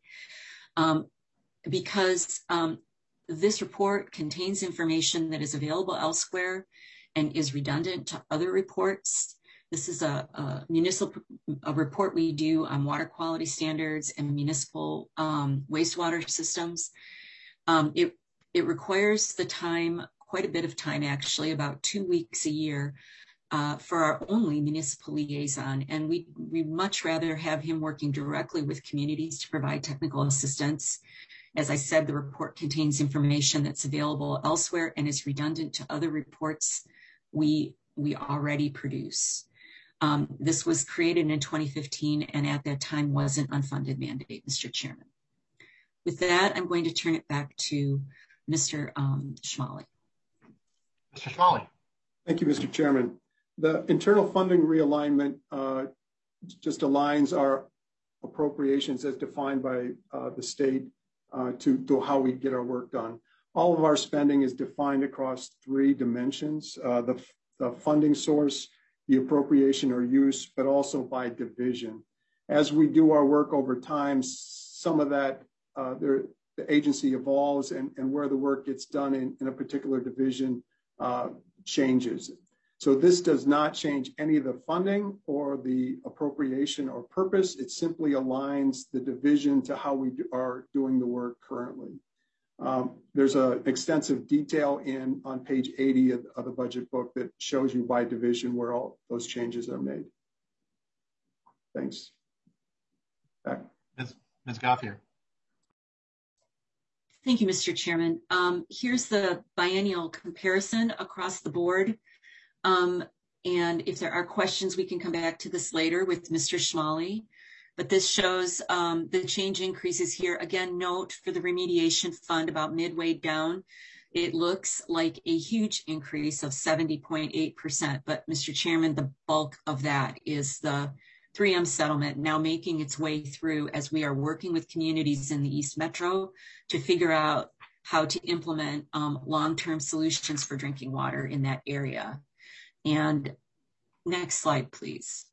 um, because um, this report contains information that is available elsewhere and is redundant to other reports. this is a, a municipal a report we do on water quality standards and municipal um, wastewater systems. Um, it, it requires the time, quite a bit of time actually, about two weeks a year uh, for our only municipal liaison. And we we much rather have him working directly with communities to provide technical assistance. As I said, the report contains information that's available elsewhere and is redundant to other reports we, we already produce. Um, this was created in twenty fifteen and at that time was an unfunded mandate, Mister Chairman. With that, I'm going to turn it back to Mister Um, Schmale.
Mister Schmale.
Thank you, Mister Chairman. The internal funding realignment uh, just aligns our appropriations as defined by uh, the state uh, to, to how we get our work done. All of our spending is defined across three dimensions, uh, the, the funding source, the appropriation or use, but also by division. As we do our work over time, some of that, uh, there, the agency evolves and, and where the work gets done in, in a particular division uh, changes. So this does not change any of the funding or the appropriation or purpose. It simply aligns the division to how we do, are doing the work currently. Um, there's an extensive detail in on page eighty of, of the budget book that shows you by division where all those changes are made. Thanks. Back.
Miz Miz Gauthier.
Thank you, Mister Chairman. Um, here's the biennial comparison across the board. Um, and if there are questions, we can come back to this later with Mister Schmale. But this shows um, the change increases here. Again, note for the remediation fund about midway down, it looks like a huge increase of seventy point eight percent. But Mister Chairman, the bulk of that is the three M settlement now making its way through as we are working with communities in the East Metro to figure out how to implement um, long-term solutions for drinking water in that area. And next slide, please.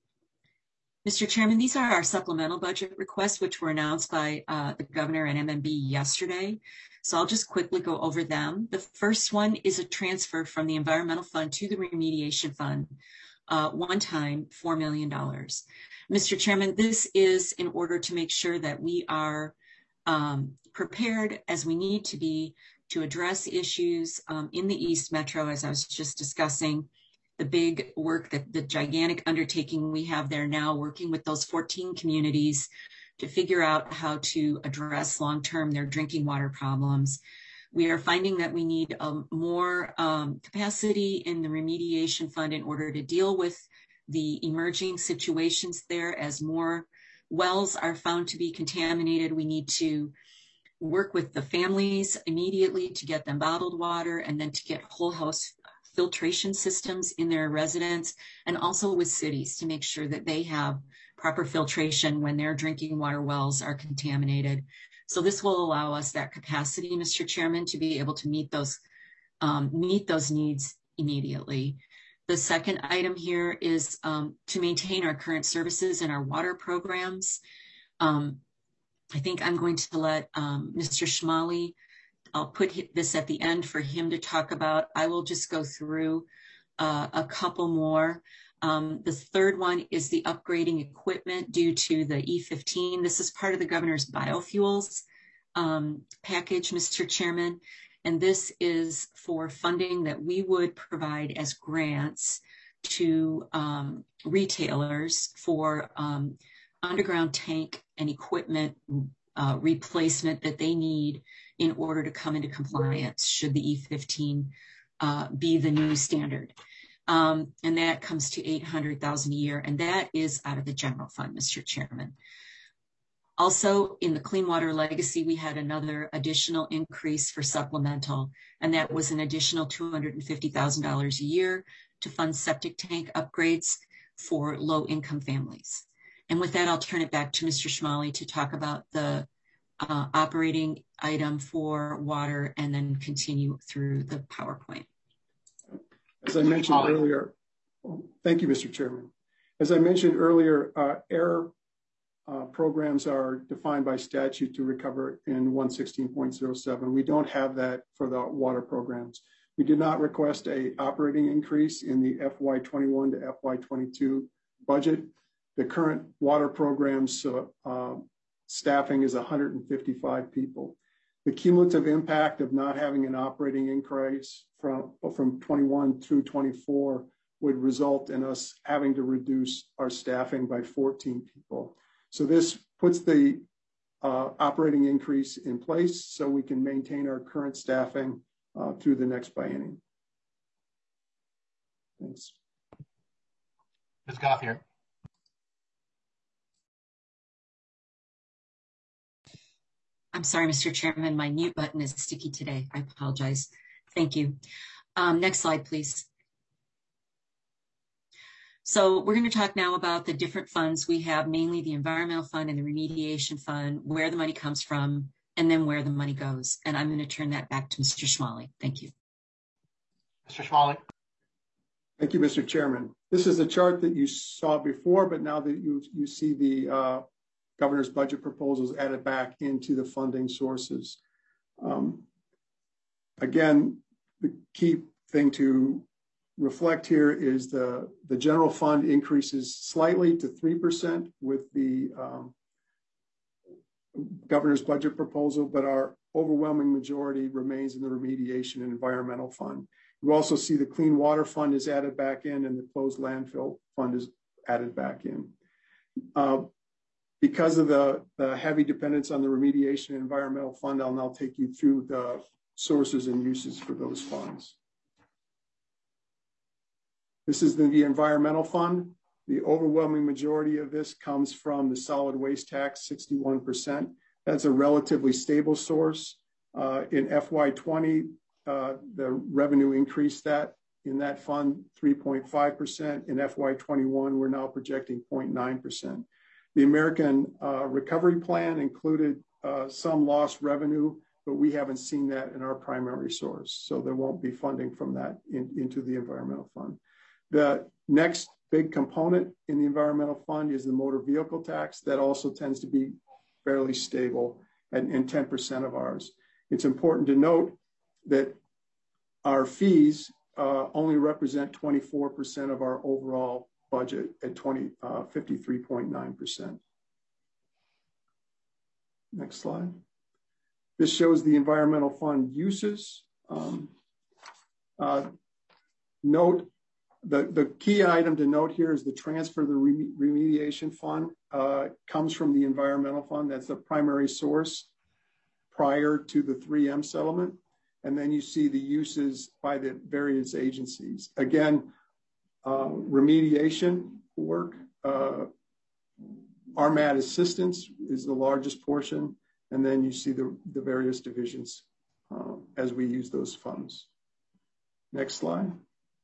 Mister Chairman, these are our supplemental budget requests, which were announced by uh, the governor and M M B yesterday. So I'll just quickly go over them. The first one is a transfer from the environmental fund to the remediation fund, uh, one time, four million dollars. Mister Chairman, this is in order to make sure that we are um, prepared as we need to be to address issues um, in the East Metro, as I was just discussing. The big work, that the gigantic undertaking we have there now, working with those fourteen communities to figure out how to address long-term their drinking water problems. We are finding that we need um, more um, capacity in the remediation fund in order to deal with the emerging situations there. As more wells are found to be contaminated, we need to work with the families immediately to get them bottled water and then to get whole house filtration systems in their residents, and also with cities to make sure that they have proper filtration when their drinking water wells are contaminated. So this will allow us that capacity, Mister Chairman, to be able to meet those, um, meet those needs immediately. The second item here is um, to maintain our current services and our water programs. Um, I think I'm going to let um, Mister Schmale, I'll put this at the end for him to talk about. I will just go through uh, a couple more. Um, the third one is the upgrading equipment due to the E fifteen. This is part of the governor's biofuels um, package, Mister Chairman. And this is for funding that we would provide as grants to um, retailers for um, underground tank and equipment uh, replacement that they need in order to come into compliance should the E fifteen uh, be the new standard. Um, and that comes to eight hundred thousand dollars a year, and that is out of the general fund, Mister Chairman. Also, in the Clean Water Legacy, we had another additional increase for supplemental, and that was an additional two hundred fifty thousand dollars a year to fund septic tank upgrades for low-income families. And with that, I'll turn it back to Mister Schmale to talk about the uh, operating item for water and then continue through the PowerPoint.
As I mentioned earlier, thank you, Mister Chairman. As I mentioned earlier, uh, air uh, programs are defined by statute to recover in one sixteen point oh seven. We don't have that for the water programs. We did not request a operating increase in the F Y twenty-one to F Y twenty-two budget. The current water program's uh, uh, staffing is one hundred fifty-five people. The cumulative impact of not having an operating increase from, from twenty-one through twenty-four would result in us having to reduce our staffing by fourteen people. So this puts the uh, operating increase in place so we can maintain our current staffing uh, through the next biennium. Thanks.
Miz Gauthier.
I'm sorry, Mister Chairman, my mute button is sticky today. I apologize. Thank you. Um, next slide, please. So we're going to talk now about the different funds we have, mainly the environmental fund and the remediation fund, where the money comes from, and then where the money goes. And I'm going to turn that back to Mister Schmale. Thank you.
Mister Schmale.
Thank you, Mister Chairman. This is a chart that you saw before, but now that you, you see the uh, governor's budget proposals added back into the funding sources. Um, again, the key thing to reflect here is the, the general fund increases slightly to three percent with the um, governor's budget proposal, but our overwhelming majority remains in the remediation and environmental fund. You also see the clean water fund is added back in and the closed landfill fund is added back in. Uh, because of the, the heavy dependence on the remediation and environmental fund, I'll now take you through the sources and uses for those funds. This is the, the environmental fund. The overwhelming majority of this comes from the solid waste tax, sixty-one percent. That's a relatively stable source. Uh, in F Y twenty, uh, the revenue increased that in that fund three point five percent. In F Y twenty-one, we're now projecting zero point nine percent. The American uh, Recovery Plan included uh, some lost revenue, but we haven't seen that in our primary source. So there won't be funding from that in, into the environmental fund. The next big component in the environmental fund is the motor vehicle tax. That also tends to be fairly stable at, and ten percent of ours. It's important to note that our fees uh, only represent twenty-four percent of our overall budget at fifty-three point nine percent. Next slide. This shows the environmental fund uses. Um, uh, note The, the key item to note here is the transfer of the rem remediation fund uh, comes from the environmental fund. That's the primary source prior to the three M settlement. And then you see the uses by the various agencies. Again, uh, remediation work, uh, R M A D assistance is the largest portion. And then you see the, the various divisions uh, as we use those funds. Next slide.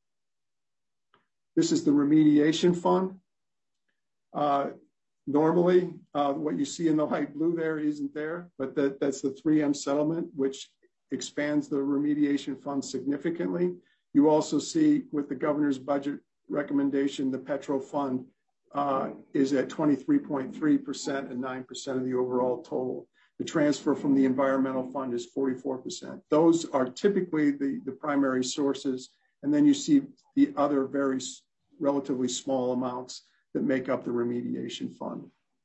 This is the remediation fund. Uh, normally, uh, what you see in the light blue there isn't there, but that, that's the three M settlement, which expands the remediation fund significantly. You also see with the governor's budget recommendation, the Petro fund uh, is at twenty-three point three percent and nine percent of the overall total. The transfer from the environmental fund is forty-four percent. Those are typically the, the primary sources. And then you see the other very relatively small amounts that make up the remediation fund.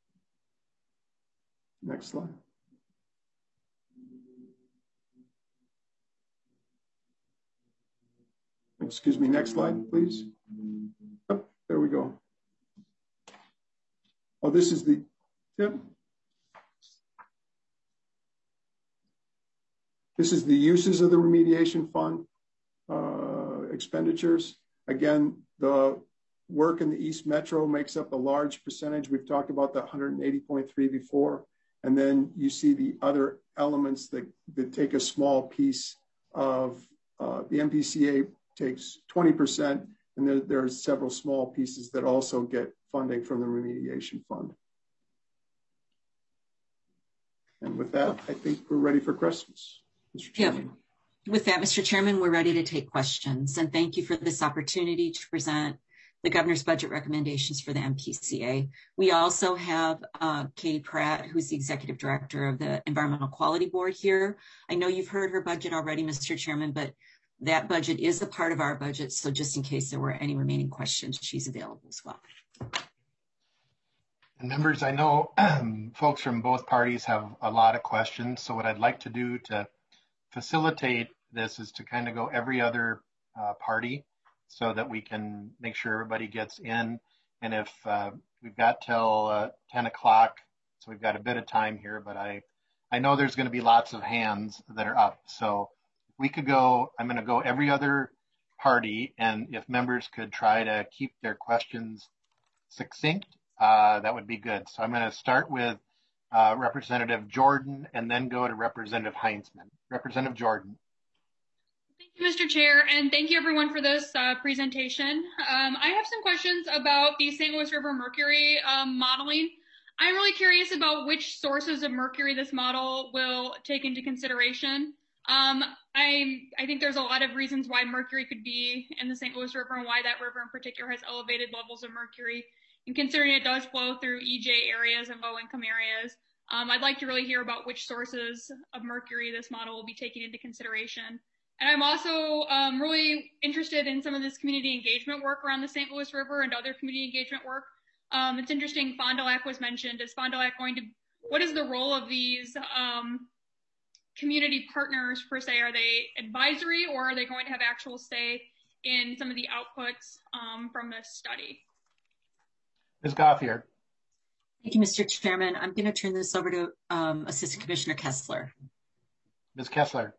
Next slide. Excuse me, next slide, please. Oh, there we go. Oh, this is the, yep. This is the uses of the remediation fund. Uh, expenditures. Again, the work in the East Metro makes up a large percentage. We've talked about the one hundred eighty point three before. And then you see the other elements that, that take a small piece of uh, the M P C A takes twenty percent. And there, there are several small pieces that also get funding from the remediation fund. And with that, I think we're ready for questions, Mister Chairman.
Yeah. With that, Mister Chairman, we're ready to take questions. And thank you for this opportunity to present the governor's budget recommendations for the M P C A. We also have uh, Katie Pratt, who's the executive director of the Environmental Quality Board here. I know you've heard her budget already, Mister Chairman, but That budget is a part of our budget, so just in case there were any remaining questions, she's available as well.
And members, I know folks from both parties have a lot of questions, so what I'd like to do to facilitate this is to kind of go every other uh, party so that we can make sure everybody gets in. And if uh, we've got till uh, ten o'clock, so we've got a bit of time here, but I, I know there's going to be lots of hands that are up. So if we could go, I'm going to go every other party, and if members could try to keep their questions succinct, uh, that would be good. So I'm going to start with uh, Representative Jordan and then go to Representative Heinzman. Representative Jordan.
Thank you, Mister Chair, and thank you everyone for this uh, presentation. Um, I have some questions about the Saint Louis River Mercury um, modeling. I'm really curious about which sources of mercury this model will take into consideration. Um, I, I think there's a lot of reasons why mercury could be in the Saint Louis River and why that river in particular has elevated levels of mercury. And considering it does flow through E J areas and low-income areas, um, I'd like to really hear about which sources of mercury this model will be taking into consideration. And I'm also um, really interested in some of this community engagement work around the Saint Louis River and other community engagement work. Um, it's interesting, Fond du Lac was mentioned. Is Fond du Lac going to, what is the role of these um, community partners per se? Are they advisory, or are they going to have actual say in some of the outputs um, from this study?
Miz Gauthier.
Thank you, Mister Chairman. I'm going to turn this over to um, Assistant Commissioner Kessler.
Miz Kessler.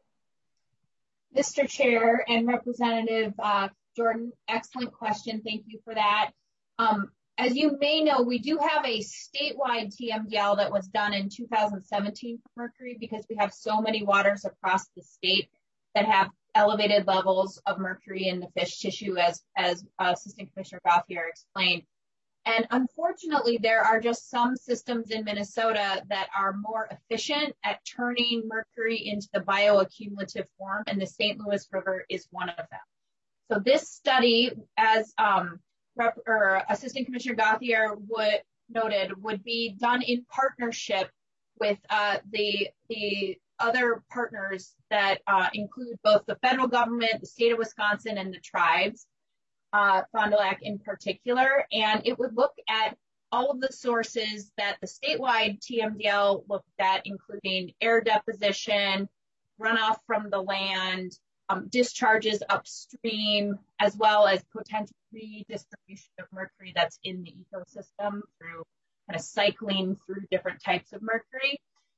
Mister Chair and Representative uh, Jordan, excellent question. Thank you for that. Um, as you may know, we do have a statewide T M D L that was done in two thousand seventeen for mercury, because we have so many waters across the state that have elevated levels of mercury in the fish tissue, as, as uh, Assistant Commissioner Gauthier explained. And unfortunately, there are just some systems in Minnesota that are more efficient at turning mercury into the bioaccumulative form, and the Saint Louis River is one of them. So this study, as um, Rep, or Assistant Commissioner Gauthier would, noted, would be done in partnership with uh, the, the other partners that uh, include both the federal government, the state of Wisconsin, and the tribes. Uh, Fond du Lac in particular, and it would look at all of the sources that the statewide T M D L looked at, including air deposition, runoff from the land, um, discharges upstream, as well as potential redistribution of mercury that's in the ecosystem through kind of cycling through different types of mercury.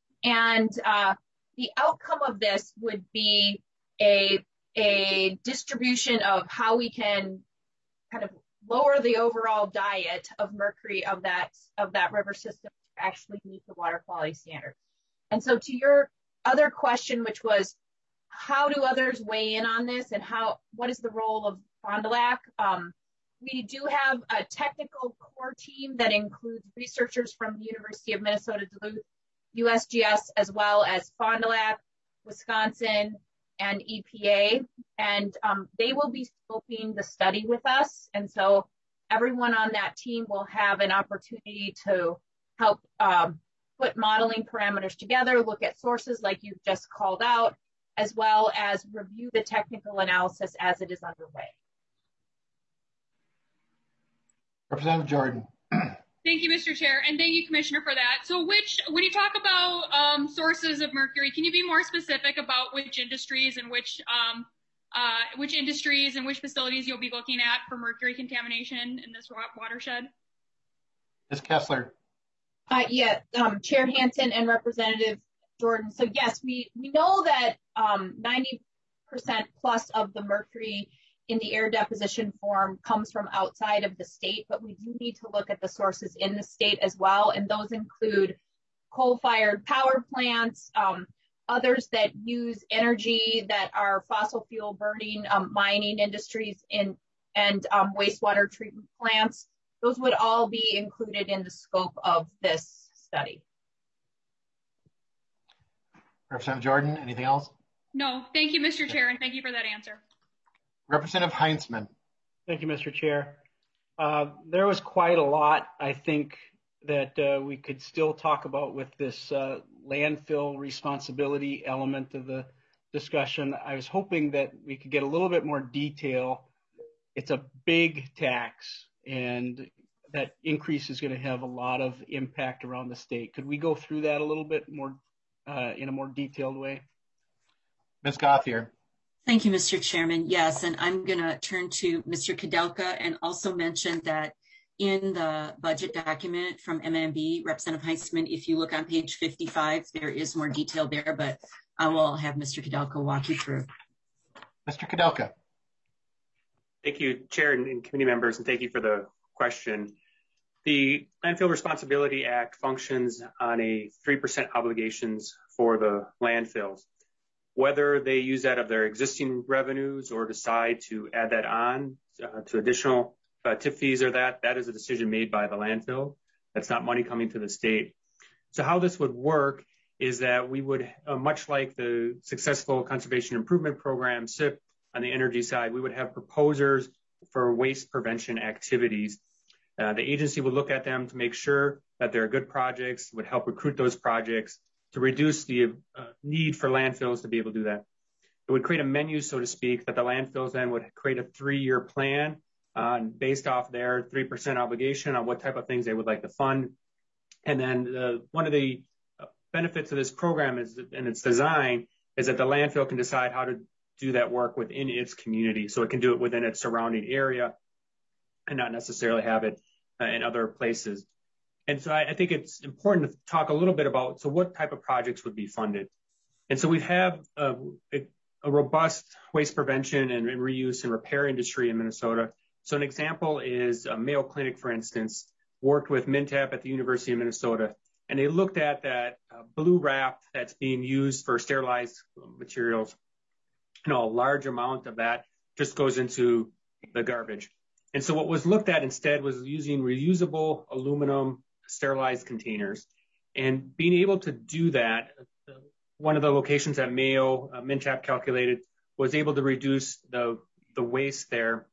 And uh, the outcome of this would be a, a distribution of how we can kind of lower the overall diet of mercury of that of that river system to actually meet the water quality standard. And so to your other question, which was how do others weigh in on this, and how what is the role of Fond du Lac? Um, we do have a technical core team that includes researchers from the University of Minnesota Duluth, U S G S, as well as Fond du Lac, Wisconsin, and E P A, and um, they will be scoping the study with us. And so everyone on that team will have an opportunity to help um, put modeling parameters together, look at sources like you've just called out, as well as review the technical analysis as it is underway.
Representative Jordan.
Thank you, Mister Chair, and thank you, Commissioner, for that. So which, when you talk about um, sources of mercury, can you be more specific about which industries and which um, uh, which industries and which facilities you'll be looking at for mercury contamination in this watershed?
Miz Kessler.
Uh, yeah, um, Chair Hansen and Representative Jordan. So yes, we, we know that um, ninety percent plus of the mercury in the air deposition form comes from outside of the state, but we do need to look at the sources in the state as well. And those include coal-fired power plants, um, others that use energy that are fossil fuel burning, um, mining industries in, and um, wastewater treatment plants. Those would all be included in the scope of this study.
Representative Jordan, anything else?
No, thank you, Mister Chair, and thank you for that answer.
Representative Heinzman.
Thank you, Mister Chair. Uh, there was quite a lot, I think, that uh, we could still talk about with this uh, landfill responsibility element of the discussion, I was hoping that we could get a little bit more detail. It's a big tax, and that increase is going to have a lot of impact around the state. Could we go through that a little bit more uh, in a more detailed way?
Miz Gauthier.
Thank you, Mister Chairman. Yes, and I'm going to turn to Mister Kudelka and also mention that in the budget document from M M B, Representative Heisman, if you look on page fifty-five, there is more detail there, but I will have Mister Kudelka walk you through.
Mister Kudelka.
Thank you, Chair and committee members, and thank you for the question. The Landfill Responsibility Act functions on a three percent obligations for the landfills. Whether they use that of their existing revenues or decide to add that on uh, to additional uh, tip fees or that, that is a decision made by the landfill. That's not money coming to the state. So how this would work is that we would, uh, much like the successful Conservation Improvement Program, S I P, on the energy side, we would have proposers for waste prevention activities. Uh, the agency would look at them to make sure that they're good projects, would help recruit those projects to reduce the uh, need for landfills to be able to do that. It would create a menu, so to speak, that the landfills then would create a three-year plan uh, based off their three percent obligation on what type of things they would like to fund. And then uh, one of the benefits of this program is, and its design, is that the landfill can decide how to do that work within its community. So it can do it within its surrounding area and not necessarily have it uh, in other places. And so I, I think it's important to talk a little bit about, so what type of projects would be funded? And so we have a, a, a robust waste prevention and, and reuse and repair industry in Minnesota. So an example is a Mayo Clinic, for instance, worked with MnTAP at the University of Minnesota, and they looked at that uh, blue wrap that's being used for sterilized materials. You know, a large amount of that just goes into the garbage. And so what was looked at instead was using reusable aluminum sterilized containers. And being able to do that, one of the locations at Mayo, uh, MnTAP calculated, was able to reduce the, the waste there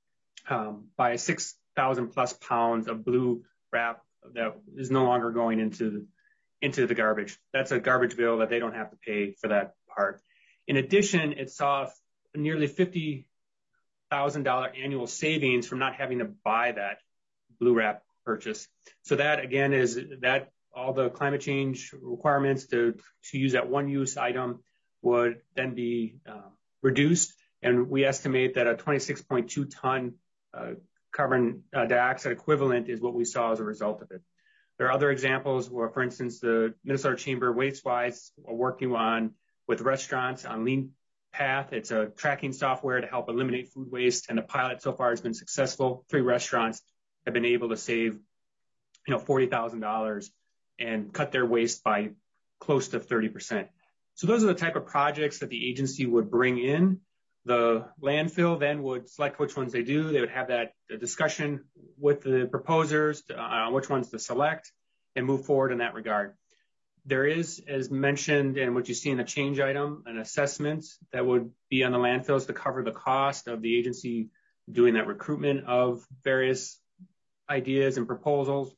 um, by six thousand plus pounds of blue wrap that is no longer going into, into the garbage. That's a garbage bill that they don't have to pay for that part. In addition, it saw nearly fifty thousand dollars annual savings from not having to buy that blue wrap purchase. So that, again, is that all the climate change requirements to, to use that one-use item would then be uh, reduced. And we estimate that a twenty-six point two ton uh, carbon uh, dioxide equivalent is what we saw as a result of it. There are other examples where, for instance, the Minnesota Chamber Wastewise are working on with restaurants on Lean Path. It's a tracking software to help eliminate food waste, and the pilot so far has been successful. Three restaurants have been able to save, you know, forty thousand dollars and cut their waste by close to thirty percent. So those are the type of projects that the agency would bring in. The landfill then would select which ones they do. They would have that discussion with the proposers on which ones to select and move forward in that regard. There is, as mentioned, and what you see in the change item, an assessment that would be on the landfills to cover the cost of the agency doing that recruitment of various ideas and proposals,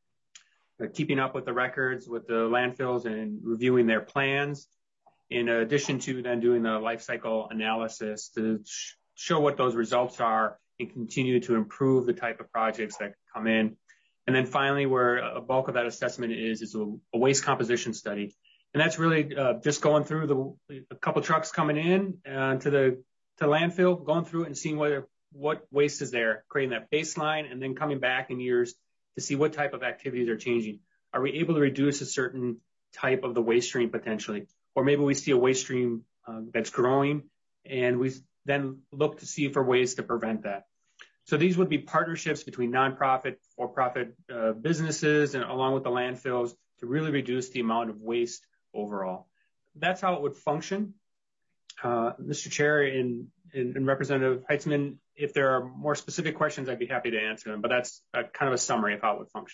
uh, keeping up with the records with the landfills and reviewing their plans, in addition to then doing the life cycle analysis to sh- show what those results are and continue to improve the type of projects that come in. And then finally, where a bulk of that assessment is, is a, a waste composition study. And that's really uh, just going through the a couple trucks coming in uh, to the to landfill, going through it and seeing whether what waste is there, creating that baseline, and then coming back in years to see what type of activities are changing. Are we able to reduce a certain type of the waste stream potentially? Or maybe we see a waste stream uh, that's growing, and we then look to see for ways to prevent that. So these would be partnerships between nonprofit, for-profit uh, businesses and along with the landfills to really reduce the amount of waste overall. That's how it would function. Uh, Mister Chair and, and, and Representative Heitzman, if there are more specific questions, I'd be happy to answer them, but that's a, kind of a summary of how it would function.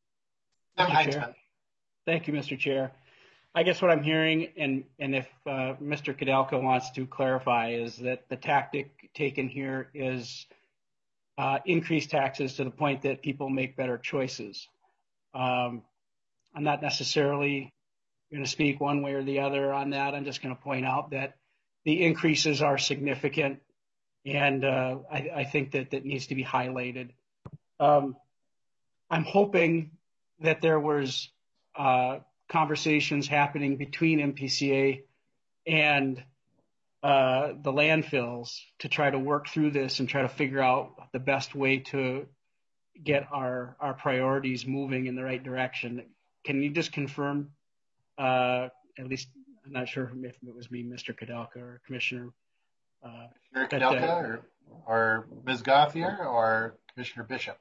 Mister Chair. Thank you, Mister Chair. I guess what I'm hearing, and, and if uh, Mister Kudelka wants to clarify, is that the tactic taken here is uh, increase taxes to the point that people make better choices. Um, I'm not necessarily going to speak one way or the other on that. I'm just going to point out that the increases are significant, and uh, I, I think that that needs to be highlighted. Um, I'm hoping that there was uh, conversations happening between M P C A and uh, the landfills to try to work through this and try to figure out the best way to get our, our priorities moving in the right direction. Can you just confirm, uh, at least, I'm not sure if it was me, Mister Kudelka, or Commissioner. Uh,
Commissioner Kudelka, uh, or, or Miz Gauthier, or Commissioner Bishop?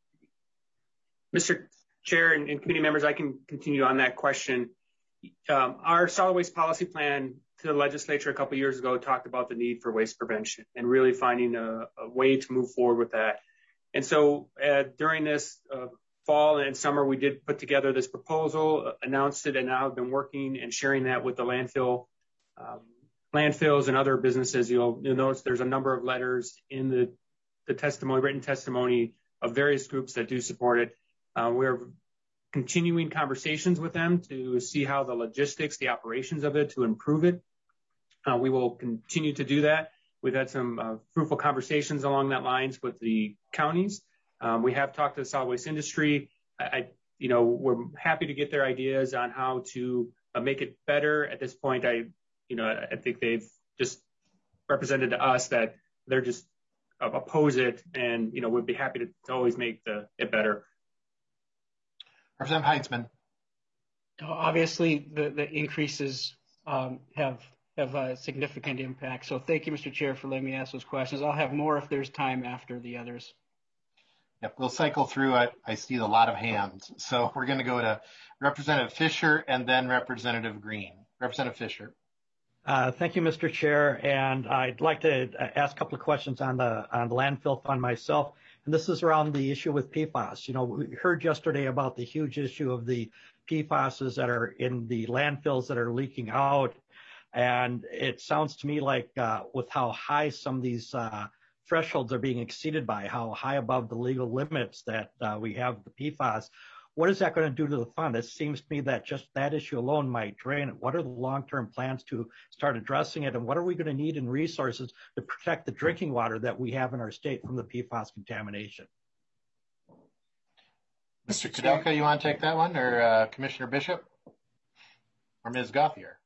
Mister Chair and, and committee members, I can continue on that question. Um, our solid waste policy plan to the legislature a couple years ago talked about the need for waste prevention and really finding a, a way to move forward with that. And so uh, during this uh, fall and summer, we did put together this proposal, uh, announced it, and now have been working and sharing that with the landfill, um, landfills and other businesses. You'll, you'll notice there's a number of letters in the, the testimony, written testimony of various groups that do support it. Uh, we're continuing conversations with them to see how the logistics, the operations of it, to improve it. Uh, we will continue to do that. We've had some uh, fruitful conversations along that lines with the counties. Um, we have talked to the solid waste industry. I, I, you know, we're happy to get their ideas on how to uh, make it better. At this point, I, you know, I think they've just represented to us that they're just uh, oppose it, and you know, would be happy to, to always make the it better.
Representative Heitzman.
Obviously, the, the increases um, have have a significant impact. So thank you, Mister Chair, for letting me ask those questions. I'll have more if there's time after the others.
Yep, we'll cycle through it. I see a lot of hands. So we're going to go to Representative Fisher and then Representative Green. Representative Fisher.
Uh, thank you, Mister Chair. And I'd like to ask a couple of questions on the, on the landfill fund myself. And this is around the issue with P FAS. You know, we heard yesterday about the huge issue of the P FASs that are in the landfills that are leaking out. And it sounds to me like uh, with how high some of these uh, thresholds are being exceeded by, how high above the legal limits that uh, we have the P FAS, what is that going to do to the fund? It seems to me that just that issue alone might drain it. What are the long-term plans to start addressing it? And what are we going to need in resources to protect the drinking water that we have in our state from the P FAS contamination?
Mister Kudelka, you want to take that one, or uh, Commissioner Bishop, or Miz Gauthier?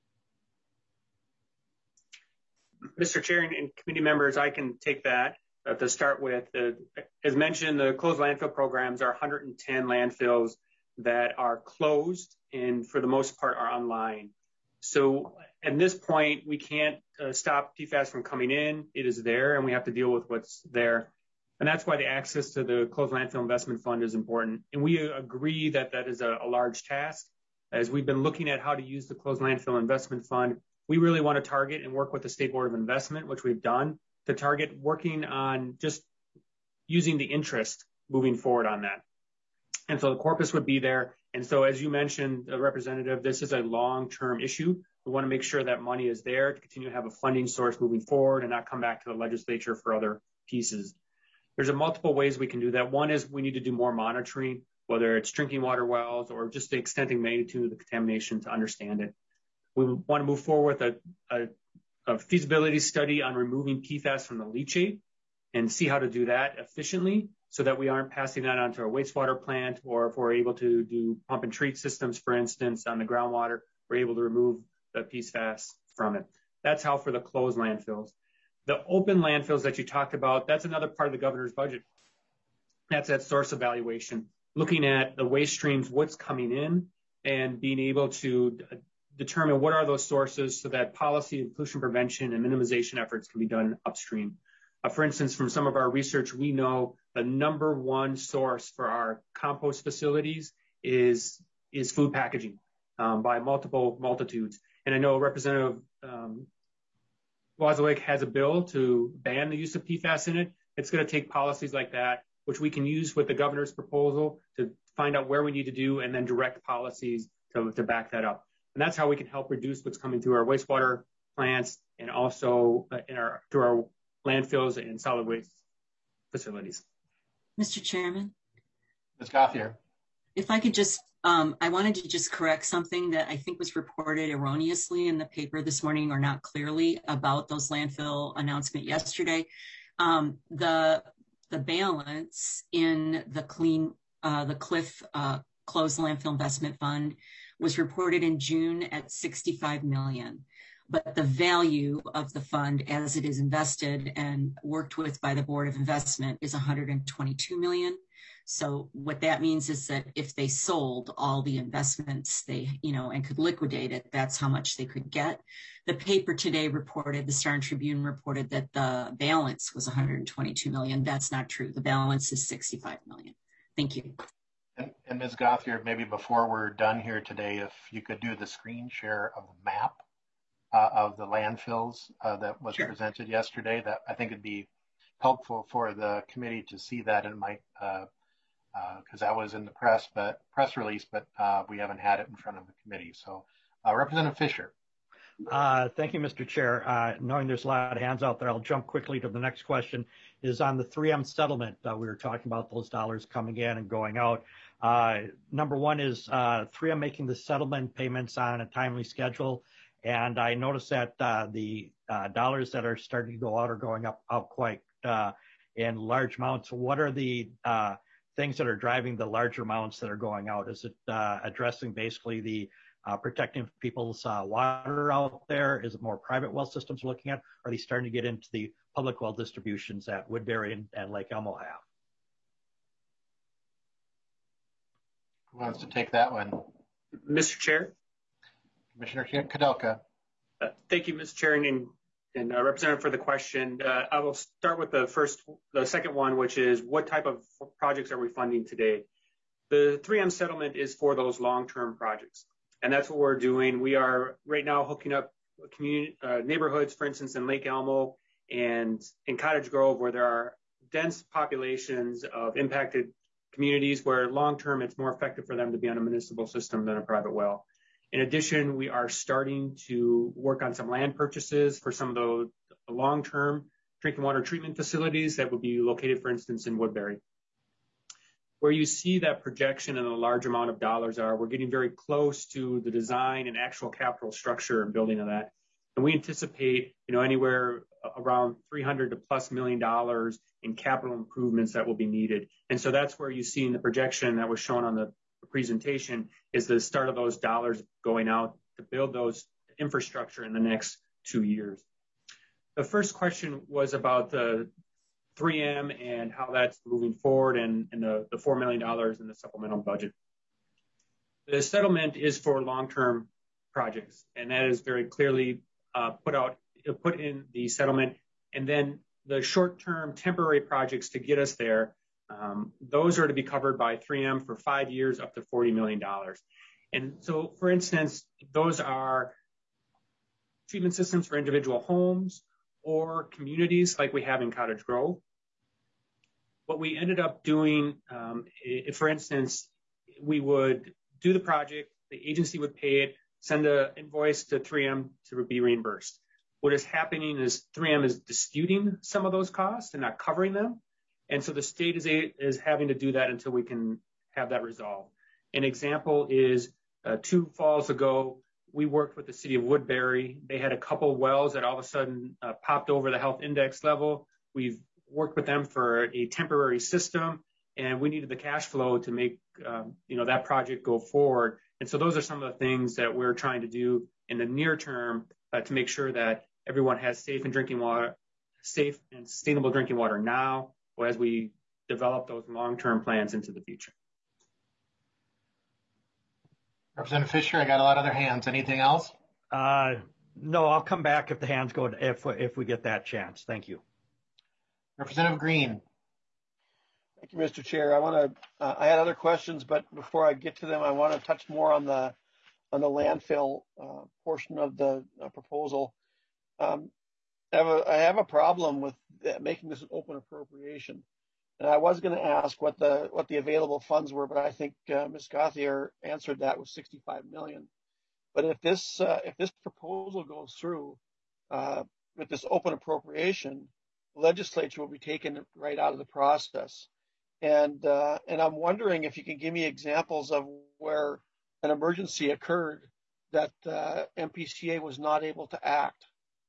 Mister Chair and committee members, I can take that. Uh, to start with, uh, as mentioned, the closed landfill programs are one hundred ten landfills that are closed and for the most part are online. So at this point, we can't uh, stop P FAS from coming in. It is there and we have to deal with what's there. And that's why the access to the closed landfill investment fund is important. And we agree that that is a, a large task. As we've been looking at how to use the closed landfill investment fund, we really want to target and work with the State Board of Investment, which we've done, to target working on just using the interest moving forward on that. And so the corpus would be there. And so as you mentioned, uh, Representative, this is a long-term issue. We want to make sure that money is there to continue to have a funding source moving forward and not come back to the legislature for other pieces. There's a multiple ways we can do that. One is we need to do more monitoring, whether it's drinking water wells or just the extent and magnitude of the contamination to understand it. We want to move forward with a, a a feasibility study on removing P FAS from the leachate and see how to do that efficiently so that we aren't passing that onto a wastewater plant, or if we're able to do pump and treat systems, for instance, on the groundwater, we're able to remove the P FAS from it. That's how for the closed landfills. The open landfills that you talked about, that's another part of the governor's budget. That's that source evaluation, looking at the waste streams, what's coming in, and being able to determine what are those sources so that policy and pollution prevention and minimization efforts can be done upstream. Uh, for instance, from some of our research, we know the number one source for our compost facilities is, is food packaging um, by multiple multitudes. And I know Representative um, Wazalek has a bill to ban the use of P FAS in it. It's going to take policies like that, which we can use with the governor's proposal to find out where we need to do and then direct policies to, to back that up. And that's how we can help reduce what's coming through our wastewater plants and also in our through our landfills and solid waste facilities.
Mister Chairman?
Miz Gauthier.
If I could just Um, I wanted to just correct something that I think was reported erroneously in the paper this morning, or not clearly, about those landfill announcement yesterday. Um, the the balance in the clean uh, the Cliff uh, Closed Landfill Investment Fund was reported in June at sixty-five million. But the value of the fund as it is invested and worked with by the Board of Investment is one hundred twenty-two million. So what that means is that if they sold all the investments, they, you know, and could liquidate it, that's how much they could get. The paper today reported, the Star and Tribune reported that the balance was one hundred twenty-two million. That's not true. The balance is sixty-five million. Thank you.
And, and Miz Gauthier, maybe before we're done here today, if you could do the screen share of the map uh, of the landfills uh, that was sure. presented yesterday, that I think it'd be helpful for the committee to see that. And might uh, because uh, that was in the press, but press release, but uh, we haven't had it in front of the committee. So, uh, Representative Fisher.
Uh, thank you, Mister Chair. Uh, knowing there's a lot of hands out there, I'll jump quickly to the next question. Is on the three M settlement. Uh, we were talking about those dollars coming in and going out. Uh, number one is uh, three M making the settlement payments on a timely schedule, and I noticed that uh, the uh, dollars that are starting to go out are going up, out quite uh, in large amounts. What are the uh, things that are driving the larger amounts that are going out? Is it uh, addressing basically the uh, protecting people's uh, water out there? Is it more private well systems we're looking at? Are they starting to get into the public well distributions that Woodbury and, and Lake Elmo have?
Who wants to take that one?
Mister Chair.
Commissioner Kudelka.
Uh, thank you, Mister Chair, and, and uh, Representative for the question. Uh, I will start with the first, the second one, which is what type of projects are we funding today? The three M settlement is for those long-term projects, and that's what we're doing. We are right now hooking up community uh, neighborhoods, for instance, in Lake Elmo and in Cottage Grove, where there are dense populations of impacted communities where long-term it's more effective for them to be on a municipal system than a private well. In addition, we are starting to work on some land purchases for some of the long-term drinking water treatment facilities that would be located, for instance, in Woodbury. Where you see that projection and a large amount of dollars are, we're getting very close to the design and actual capital structure and building of that. And we anticipate, you know, anywhere around three hundred to plus million dollars in capital improvements that will be needed. And so that's where you see in the projection that was shown on the presentation is the start of those dollars going out to build those infrastructure in the next two years. The first question was about the three M and how that's moving forward and, and the, the four million dollars in the supplemental budget. The settlement is for long-term projects, and that is very clearly uh, put out, put in the settlement. And then the short-term temporary projects to get us there, um, those are to be covered by three M for five years up to forty million dollars. And so, for instance, those are treatment systems for individual homes or communities like we have in Cottage Grove. What we ended up doing, um, if, for instance, we would do the project, the agency would pay it, send an invoice to three M to be reimbursed. What is happening is three M is disputing some of those costs and not covering them. And so the state is, a, is having to do that until we can have that resolved. An example is uh, two falls ago, we worked with the city of Woodbury. They had a couple wells that all of a sudden uh, popped over the health index level. We've worked with them for a temporary system, and we needed the cash flow to make um, you know that project go forward. And so those are some of the things that we're trying to do in the near term uh, to make sure that everyone has safe and drinking water, safe and sustainable drinking water now, or as we develop those long-term plans into the future.
Representative Fisher, I got a lot of other hands. Anything else?
Uh, no, I'll come back if the hands go, if, if we get that chance. Thank you.
Representative Green.
Thank you, Mister Chair. I want to, uh, I had other questions, but before I get to them, I want to touch more on the, on the landfill uh, portion of the uh, proposal. Um, I have a, I have a problem with making this an open appropriation. And I was going to ask what the what the available funds were, but I think uh, Miz Gauthier answered that with sixty-five million dollars. But if this uh, if this proposal goes through uh, with this open appropriation, the legislature will be taken right out of the process. And uh, and I'm wondering if you can give me examples of where an emergency occurred that uh, M P C A was not able to act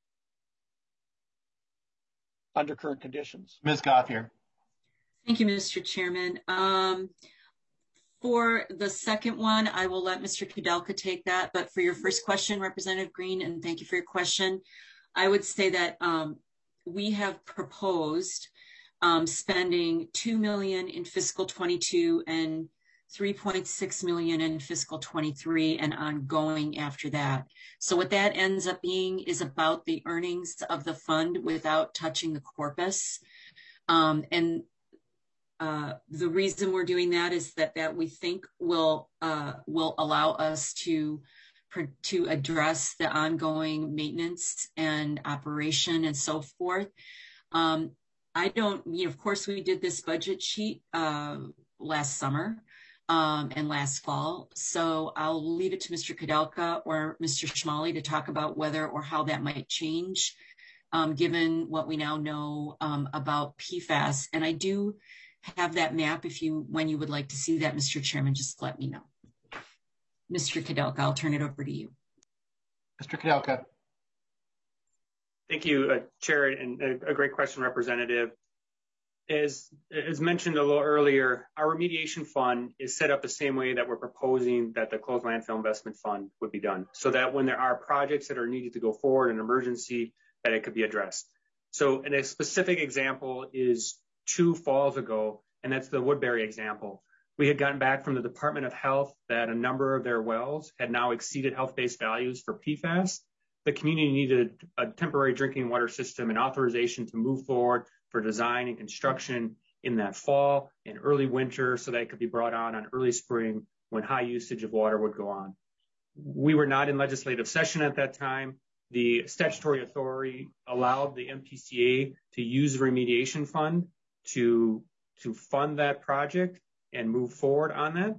under current conditions.
Miz Gothier.
Thank you, Mister Chairman. Um, for the second one, I will let Mister Kudelka take that. But for your first question, Representative Green, and thank you for your question, I would say that um, we have proposed um, spending two million dollars in fiscal twenty-two and three point six million dollars in fiscal twenty-three and ongoing after that. So what that ends up being is about the earnings of the fund without touching the corpus. Um, and uh, the reason we're doing that is that that we think will uh, will allow us to to address the ongoing maintenance and operation and so forth. Um, I don't, you know, of course we did this budget sheet uh, last summer um, and last fall. So I'll leave it to Mister Kudelka or Mister Schmale to talk about whether or how that might change um, given what we now know um, about P FAS. And I do have that map if you, when you would like to see that, Mister Chairman, just let me know. Mister Kudelka, I'll turn it over to you.
Mister Kudelka.
Thank you, uh, Chair, and a, a great question, Representative. As, as mentioned a little earlier, our remediation fund is set up the same way that we're proposing that the closed landfill investment fund would be done, so that when there are projects that are needed to go forward, an emergency, that it could be addressed. So, and a specific example is two falls ago, and that's the Woodbury example. We had gotten back from the Department of Health that a number of their wells had now exceeded health-based values for P FAS. The community needed a temporary drinking water system and authorization to move forward for design and construction in that fall and early winter so that it could be brought on on early spring when high usage of water would go on. We were not in legislative session at that time. The statutory authority allowed the M P C A to use the remediation fund to, to fund that project and move forward on that.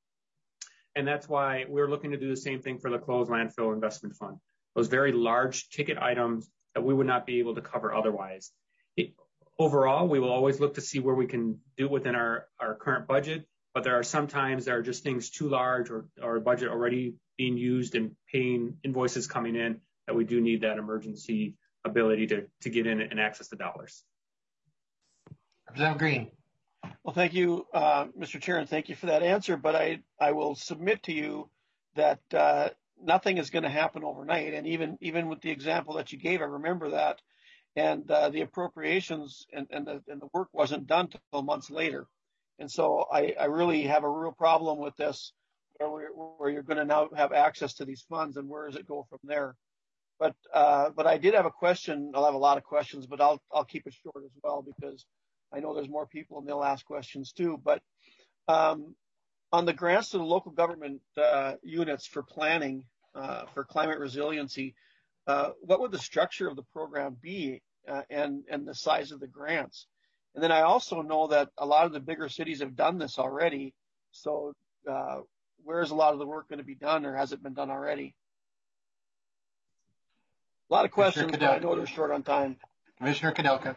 And that's why we're looking to do the same thing for the closed landfill investment fund. Those very large ticket items that we would not be able to cover otherwise. It, overall, we will always look to see where we can do within our, our current budget, but there are sometimes there are just things too large or, or a budget already being used and paying invoices coming in that we do need that emergency ability to, to get in and access the dollars.
Representative Green.
Well, thank you, uh, Mister Chair, and thank you for that answer. But I, I will submit to you that uh, nothing is going to happen overnight. And even even with the example that you gave, I remember that. And uh, the appropriations and, and, the, and the work wasn't done until months later. And so I, I really have a real problem with this, where, we're, where you're going to now have access to these funds, and where does it go from there? But uh, but I did have a question. I'll have a lot of questions, but I'll I'll keep it short as well, because I know there's more people and they'll ask questions too. But um, on the grants to the local government uh, units for planning uh, for climate resiliency, uh, what would the structure of the program be uh, and, and the size of the grants? And then I also know that a lot of the bigger cities have done this already. So uh, where is a lot of the work going to be done, or has it been done already? A lot of questions, but I know they're short on time.
Commissioner Kudelka.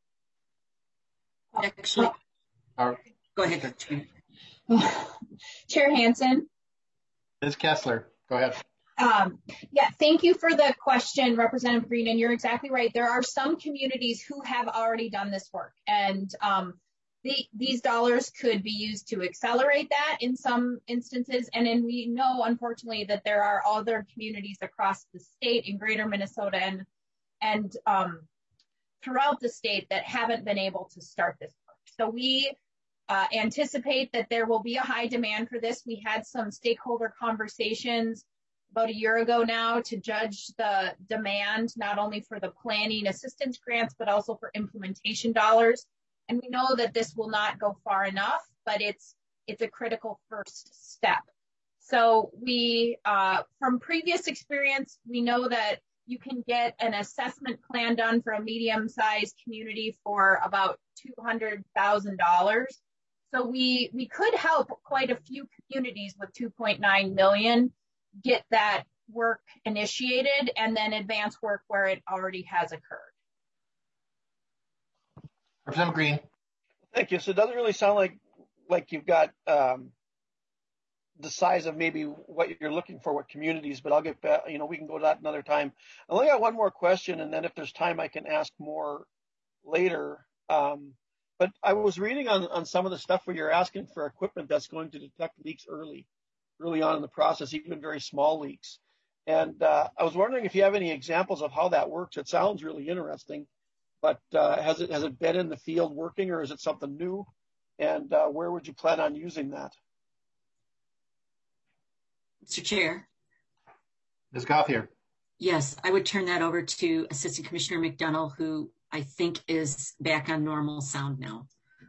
Actually,
Our,
go ahead.
Chair Hansen.
Miz Kessler, go ahead.
Um, yeah, thank you for the question, Representative Green, and you're exactly right. There are some communities who have already done this work, and um, the, these dollars could be used to accelerate that in some instances. And then we know, unfortunately, that there are other communities across the state in greater Minnesota and, and um, throughout the state that haven't been able to start this work. So we uh, anticipate that there will be a high demand for this. We had some stakeholder conversations about a year ago now to judge the demand, not only for the planning assistance grants, but also for implementation dollars. And we know that this will not go far enough, but it's it's a critical first step. So we, uh, from previous experience, we know that you can get an assessment plan done for a medium-sized community for about two hundred thousand dollars. So we, we could help quite a few communities with two point nine million dollars get that work initiated and then advance work where it already has occurred.
Representative Green.
Thank you. So it doesn't really sound like like you've got um, the size of maybe what you're looking for, what communities, but I'll get back, you know, we can go to that another time. I only got one more question, and then if there's time, I can ask more later. Um, but I was reading on, on some of the stuff where you're asking for equipment that's going to detect leaks early, early on in the process, even very small leaks. And uh, I was wondering if you have any examples of how that works. It sounds really interesting, but uh, has it has it been in the field working, or is it something new? And uh, where would you plan on using that?
Mister Chair.
Miz Gauthier.
Yes, I would turn that over to Assistant Commissioner McDonald, who I think is back on normal sound now.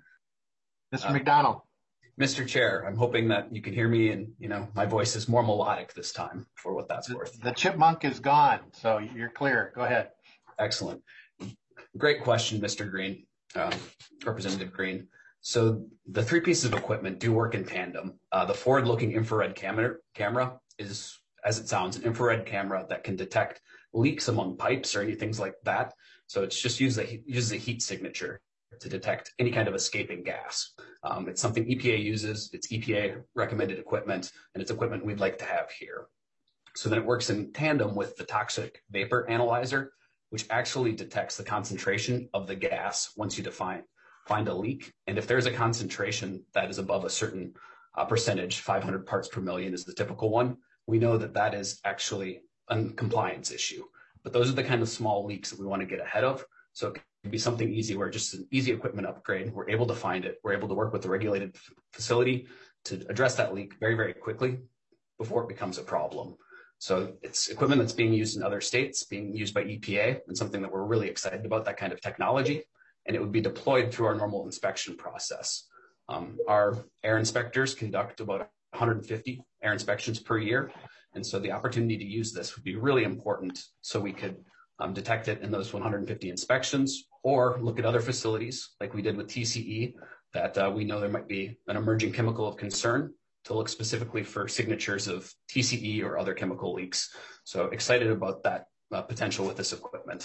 Mister Uh, McDonald.
Mister Chair, I'm hoping that you can hear me and, you know, my voice is more melodic this time for what that's
the,
worth.
The chipmunk is gone, so you're clear. Go ahead.
Excellent. Great question, Mister Green, um, Representative Green. So the three pieces of equipment do work in tandem. Uh, the forward-looking infrared camera, camera is, as it sounds, an infrared camera that can detect leaks among pipes or any things like that. So it's just use a, uses a heat signature to detect any kind of escaping gas. Um, it's something E P A uses. It's E P A recommended equipment, and it's equipment we'd like to have here. So then it works in tandem with the toxic vapor analyzer, which actually detects the concentration of the gas once you define find a leak. And if there's a concentration that is above a certain uh, percentage, five hundred parts per million is the typical one, we know that that is actually a compliance issue. But those are the kind of small leaks that we want to get ahead of. So it can be something easy where just an easy equipment upgrade, we're able to find it. We're able to work with the regulated f- facility to address that leak very, very quickly before it becomes a problem. So it's equipment that's being used in other states, being used by E P A, and something that we're really excited about, that kind of technology. And it would be deployed through our normal inspection process. Um, our air inspectors conduct about one hundred fifty air inspections per year. And so the opportunity to use this would be really important so we could um, detect it in those one hundred fifty inspections, or look at other facilities like we did with T C E that uh, we know there might be an emerging chemical of concern, to look specifically for signatures of T C E or other chemical leaks. So excited about that uh, potential with this equipment.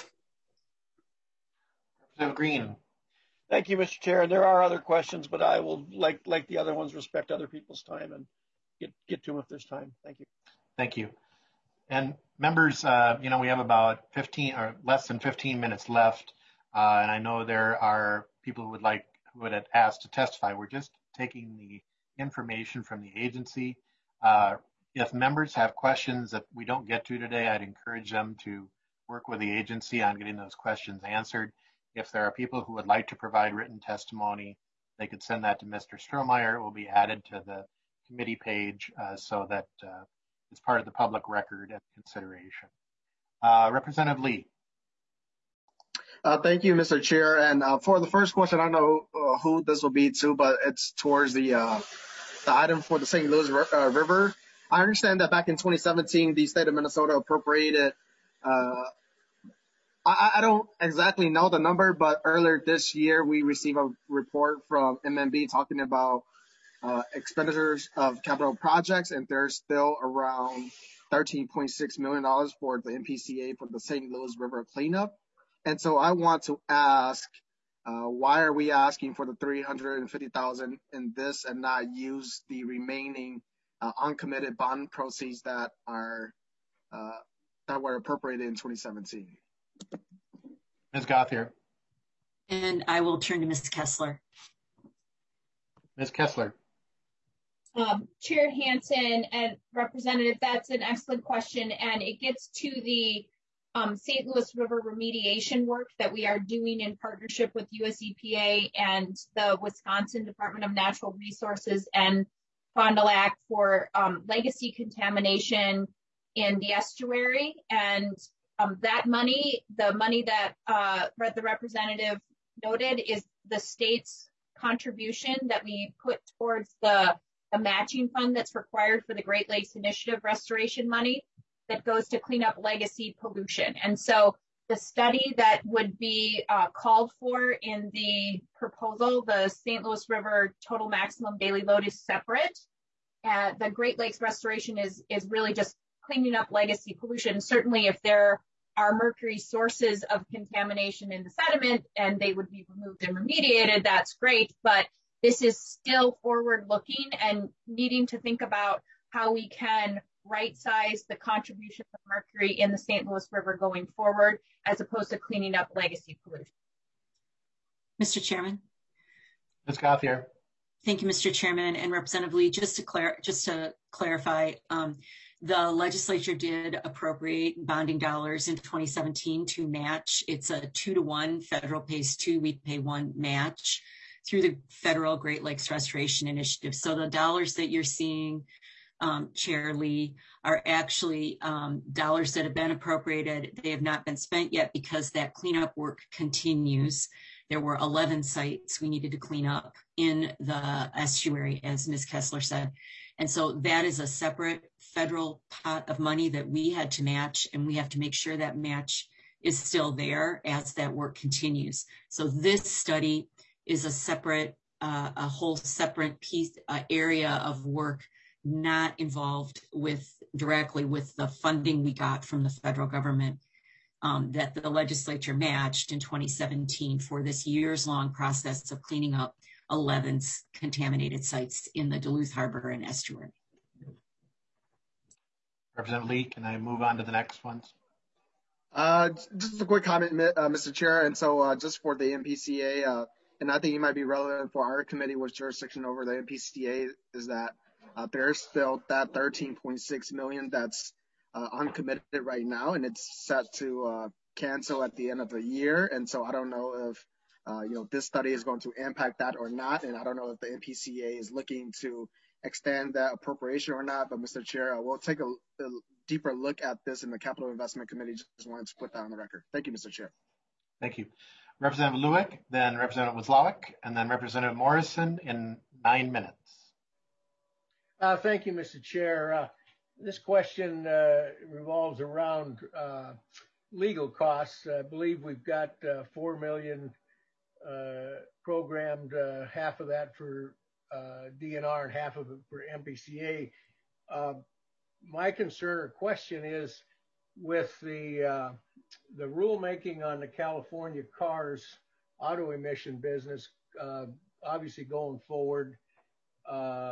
Representative Green.
Thank you, Mister Chair. There are other questions, but I will, like like the other ones, respect other people's time and get, get to them if there's time. Thank you.
Thank you. And members, uh, you know, we have about fifteen or less than fifteen minutes left. Uh, and I know there are people who would like, who would have asked to testify. We're just taking the information from the agency. Uh, if members have questions that we don't get to today, I'd encourage them to work with the agency on getting those questions answered. If there are people who would like to provide written testimony, they could send that to Mister Strohmeyer. It will be added to the committee page uh, so that uh, it's part of the public record and consideration. Uh, Representative Lee.
Uh, thank you, Mister Chair. And uh, for the first question, I don't know uh, who this will be to, but it's towards the, uh, the item for the Saint Louis uh, River. I understand that back in twenty seventeen, the state of Minnesota appropriated uh, I, I don't exactly know the number, but earlier this year, we received a report from M M B talking about uh, expenditures of capital projects, and there's still around thirteen point six million dollars for the M P C A for the Saint Louis River cleanup. And so I want to ask, uh, why are we asking for the three hundred fifty thousand dollars in this and not use the remaining uh, uncommitted bond proceeds that are uh, that were appropriated in twenty seventeen?
Miz Gauthier.
And I will turn to Miz Kessler.
Miz Kessler.
Um, Chair Hansen and Representative, that's an excellent question, and it gets to the um, Saint Louis River remediation work that we are doing in partnership with U S E P A and the Wisconsin Department of Natural Resources and Fond du Lac for um, legacy contamination in the estuary. And um, that money, the money that uh, the representative noted, is the state's contribution that we put towards the a matching fund that's required for the Great Lakes Initiative restoration money that goes to clean up legacy pollution. And so the study that would be uh, called for in the proposal, the Saint Louis River total maximum daily load, is separate. Uh, the Great Lakes restoration is, is really just cleaning up legacy pollution. Certainly if there are mercury sources of contamination in the sediment and they would be removed and remediated, that's great. But this is still forward looking and needing to think about how we can right-size the contribution of mercury in the Saint Louis River going forward, as opposed to cleaning up legacy pollution.
Mister Chairman.
Miz Gauthier.
Thank you, Mister Chairman and Representative Lee. Just to, clar- just to clarify, um, the legislature did appropriate bonding dollars in twenty seventeen to match. It's a two to one. Federal pays two, we pay one match through the Federal Great Lakes Restoration Initiative. So the dollars that you're seeing, um, Chair Lee, are actually um, dollars that have been appropriated. They have not been spent yet because that cleanup work continues. There were eleven sites we needed to clean up in the estuary, as Miz Kessler said. And so that is a separate federal pot of money that we had to match, and we have to make sure that match is still there as that work continues. So this study is a separate, uh, a whole separate piece, uh, area of work not involved with directly with the funding we got from the federal government um, that the legislature matched in twenty seventeen for this years-long process of cleaning up eleven contaminated sites in the Duluth Harbor and estuary.
Representative Lee, can I move on to the next ones?
Uh, just a quick comment, uh, Mister Chair. And so uh, just for the M P C A, uh, and I think it might be relevant for our committee with jurisdiction over the M P C A, is that uh, there's still that thirteen point six million dollars that's uh, uncommitted right now, and it's set to uh, cancel at the end of the year. And so I don't know if Uh, you know, this study is going to impact that or not, and I don't know if the M P C A is looking to extend that appropriation or not, but Mister Chair, uh, we'll take a, a deeper look at this in the Capital Investment Committee. Just wanted to put that on the record. Thank you, Mister Chair.
Thank you. Representative Lueck, then Representative Wozlawik, and then Representative Morrison in nine minutes.
Uh, thank you, Mister Chair. Uh, this question uh, revolves around uh, legal costs. I believe we've got uh, four million dollars Uh, programmed, uh, half of that for uh, D N R and half of it for M P C A. Uh, my concern or question is with the uh, the rulemaking on the California cars auto emission business, uh, obviously going forward. Uh,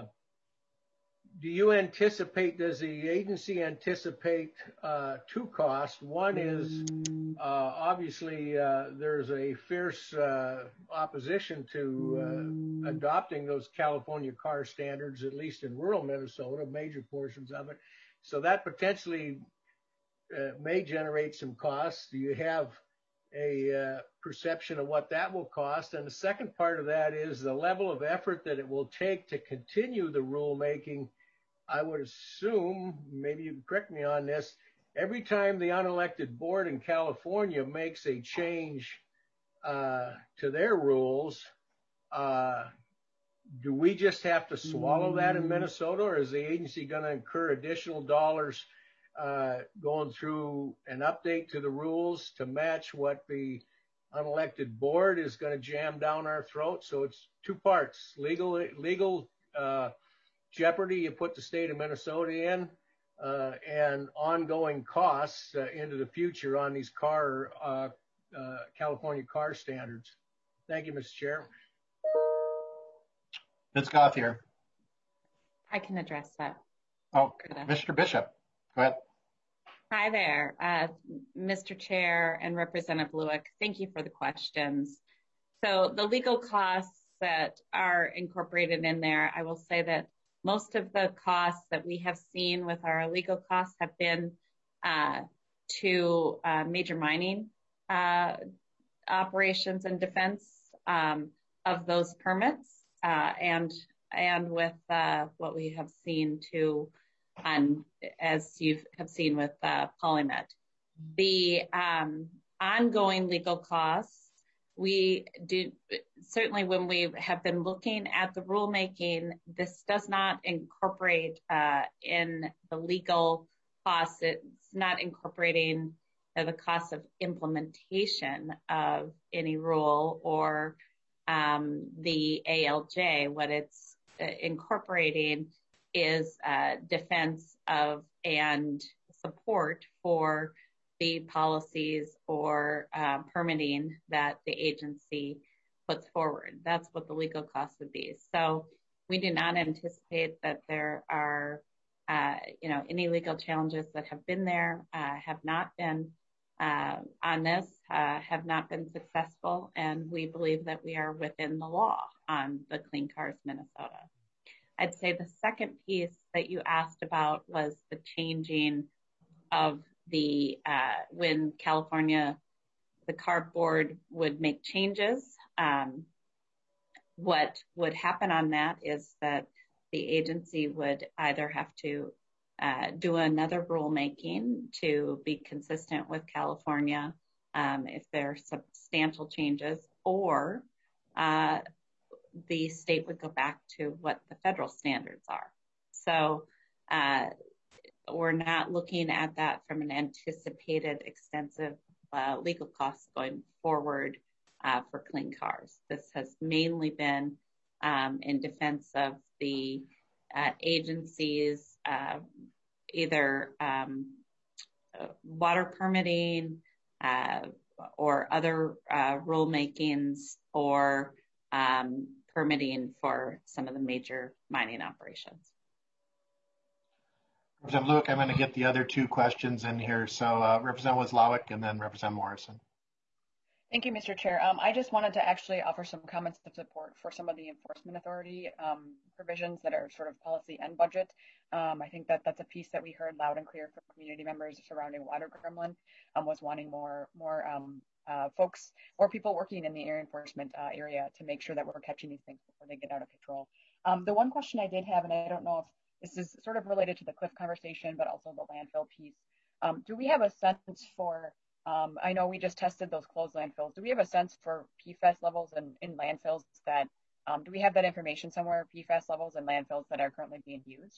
do you anticipate, does the agency anticipate uh, two costs? One is uh, obviously uh, there's a fierce uh, opposition to uh, adopting those California car standards, at least in rural Minnesota, major portions of it. So that potentially uh, may generate some costs. Do you have a uh, perception of what that will cost? And the second part of that is the level of effort that it will take to continue the rulemaking. I would assume, maybe you can correct me on this, every time the unelected board in California makes a change uh, to their rules, uh, do we just have to swallow that in Minnesota, or is the agency going to incur additional dollars uh, going through an update to the rules to match what the unelected board is going to jam down our throat? So it's two parts: legal, legal uh, jeopardy you put the state of Minnesota in, uh, and ongoing costs uh, into the future on these car, uh, uh, California car standards. Thank you, Mister Chair.
Miz Gauthier.
I can address that.
Oh, Mister Bishop, go ahead.
Hi there, uh, Mister Chair and Representative Lueck. Thank you for the questions. So the legal costs that are incorporated in there, I will say that most of the costs that we have seen with our legal costs have been uh, to uh, major mining uh, operations and defense um, of those permits, uh, and and with uh, what we have seen to, um, as you have seen with uh, Polymet. The um, ongoing legal costs, we do certainly when we have been looking at the rulemaking, this does not incorporate uh, in the legal costs. It's not incorporating uh, the cost of implementation of any rule or um, the A L J. What it's uh, incorporating is uh, defense of and support for the policies or uh, permitting that the agency puts forward. That's what the legal costs would be. So we do not anticipate that there are uh, you know, any legal challenges that have been there uh, have not been uh, on this, uh, have not been successful, and we believe that we are within the law on the Clean Cars Minnesota. I'd say the second piece that you asked about was the changing of the, uh, when California, the CARB board would make changes. Um, what would happen on that is that the agency would either have to uh, do another rulemaking to be consistent with California um, if there are substantial changes, or uh, the state would go back to what the federal standards are. So uh, we're not looking at that from an anticipated extensive uh, legal costs going forward uh, for clean cars. This has mainly been um, in defense of the uh, agencies, uh, either um, water permitting uh, or other uh, rulemakings, or um, permitting for some of the major mining operations.
Representative Lueck, I'm going to get the other two questions in here. So uh, Representative Wojciechowski and then Representative Morrison.
Thank you, Mister Chair. Um, I just wanted to actually offer some comments of support for some of the enforcement authority um, provisions that are sort of policy and budget. Um, I think that that's a piece that we heard loud and clear from community members surrounding Water Gremlin, um, was wanting more more um, uh, folks, more people working in the air enforcement uh, area to make sure that we're catching these things before they get out of control. Um, the one question I did have, and I don't know if this is sort of related to the Cliff conversation, but also the landfill piece. Um, do we have a sense for Um, I know we just tested those closed landfills. Do we have a sense for P FAS levels in, in landfills that, um, do we have that information somewhere, P FAS levels in landfills that are currently being used?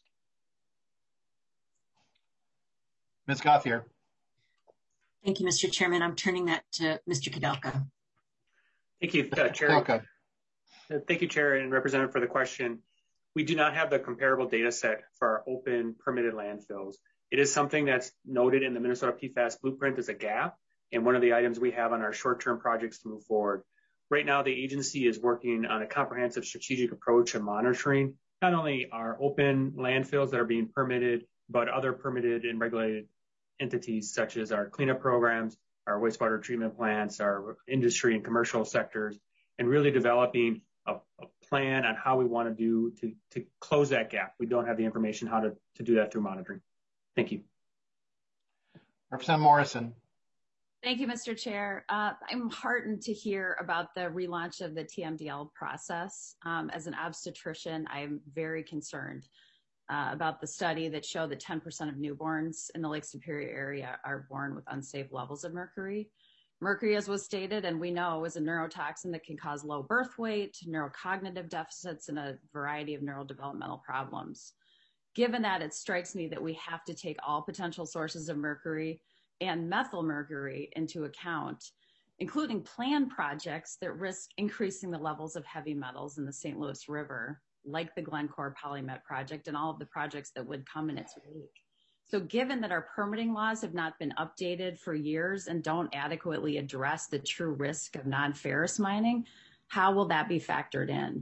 Miz Gauthier.
Thank you, Mister Chairman. I'm turning that to Mister Kudelka.
Thank you, uh, Chair.
Okay.
Uh, thank you, Chair and Representative, for the question. We do not have the comparable data set for our open permitted landfills. It is something that's noted in the Minnesota P FAS blueprint as a gap, and one of the items we have on our short-term projects to move forward. Right now, the agency is working on a comprehensive strategic approach of monitoring not only our open landfills that are being permitted, but other permitted and regulated entities such as our cleanup programs, our wastewater treatment plants, our industry and commercial sectors, and really developing a, a plan on how we want to do to, to close that gap. We don't have the information how to, to do that through monitoring. Thank you.
Representative Morrison.
Thank you, Mister Chair. Uh, I'm heartened to hear about the relaunch of the T M D L process. Um, as an obstetrician, I'm very concerned uh, about the study that showed that ten percent of newborns in the Lake Superior area are born with unsafe levels of mercury. Mercury, as was stated, and we know, is a neurotoxin that can cause low birth weight, neurocognitive deficits, and a variety of neurodevelopmental problems. Given that, it strikes me that we have to take all potential sources of mercury and methyl mercury into account, including planned projects that risk increasing the levels of heavy metals in the Saint Louis River, like the Glencore Polymet project and all of the projects that would come in its wake. So given that our permitting laws have not been updated for years and don't adequately address the true risk of non-ferrous mining, how will that be factored in?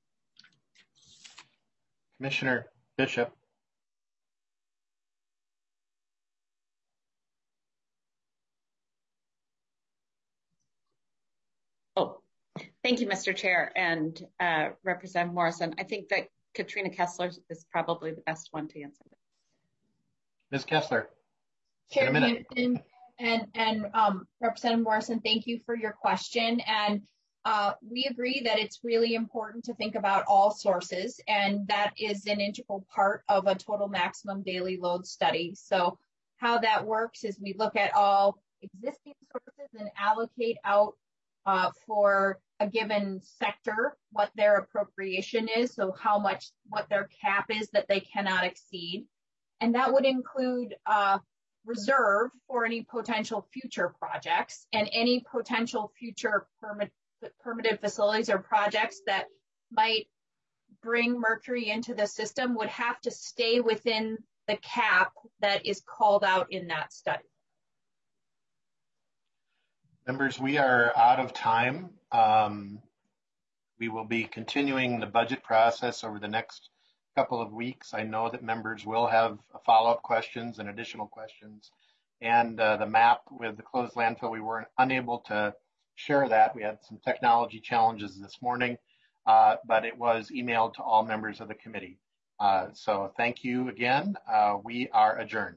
Commissioner Bishop.
Oh, thank you, Mister Chair and uh, Representative Morrison. I think that Katrina Kessler is probably the best one to answer this.
Miz Kessler.
Chair Hampton and, and um, Representative Morrison, thank you for your question. And Uh, we agree that it's really important to think about all sources, and that is an integral part of a total maximum daily load study. So how that works is we look at all existing sources and allocate out uh, for a given sector what their appropriation is, so how much, what their cap is that they cannot exceed. And that would include uh, reserve for any potential future projects and any potential future permit permitted facilities or projects that might bring mercury into the system would have to stay within the cap that is called out in that study.
Members, we are out of time. Um, we will be continuing the budget process over the next couple of weeks. I know that members will have follow-up questions and additional questions. And uh, the map with the closed landfill, we weren't unable to share that. We had some technology challenges this morning, uh, but it was emailed to all members of the committee. Uh, so thank you again. Uh, we are adjourned.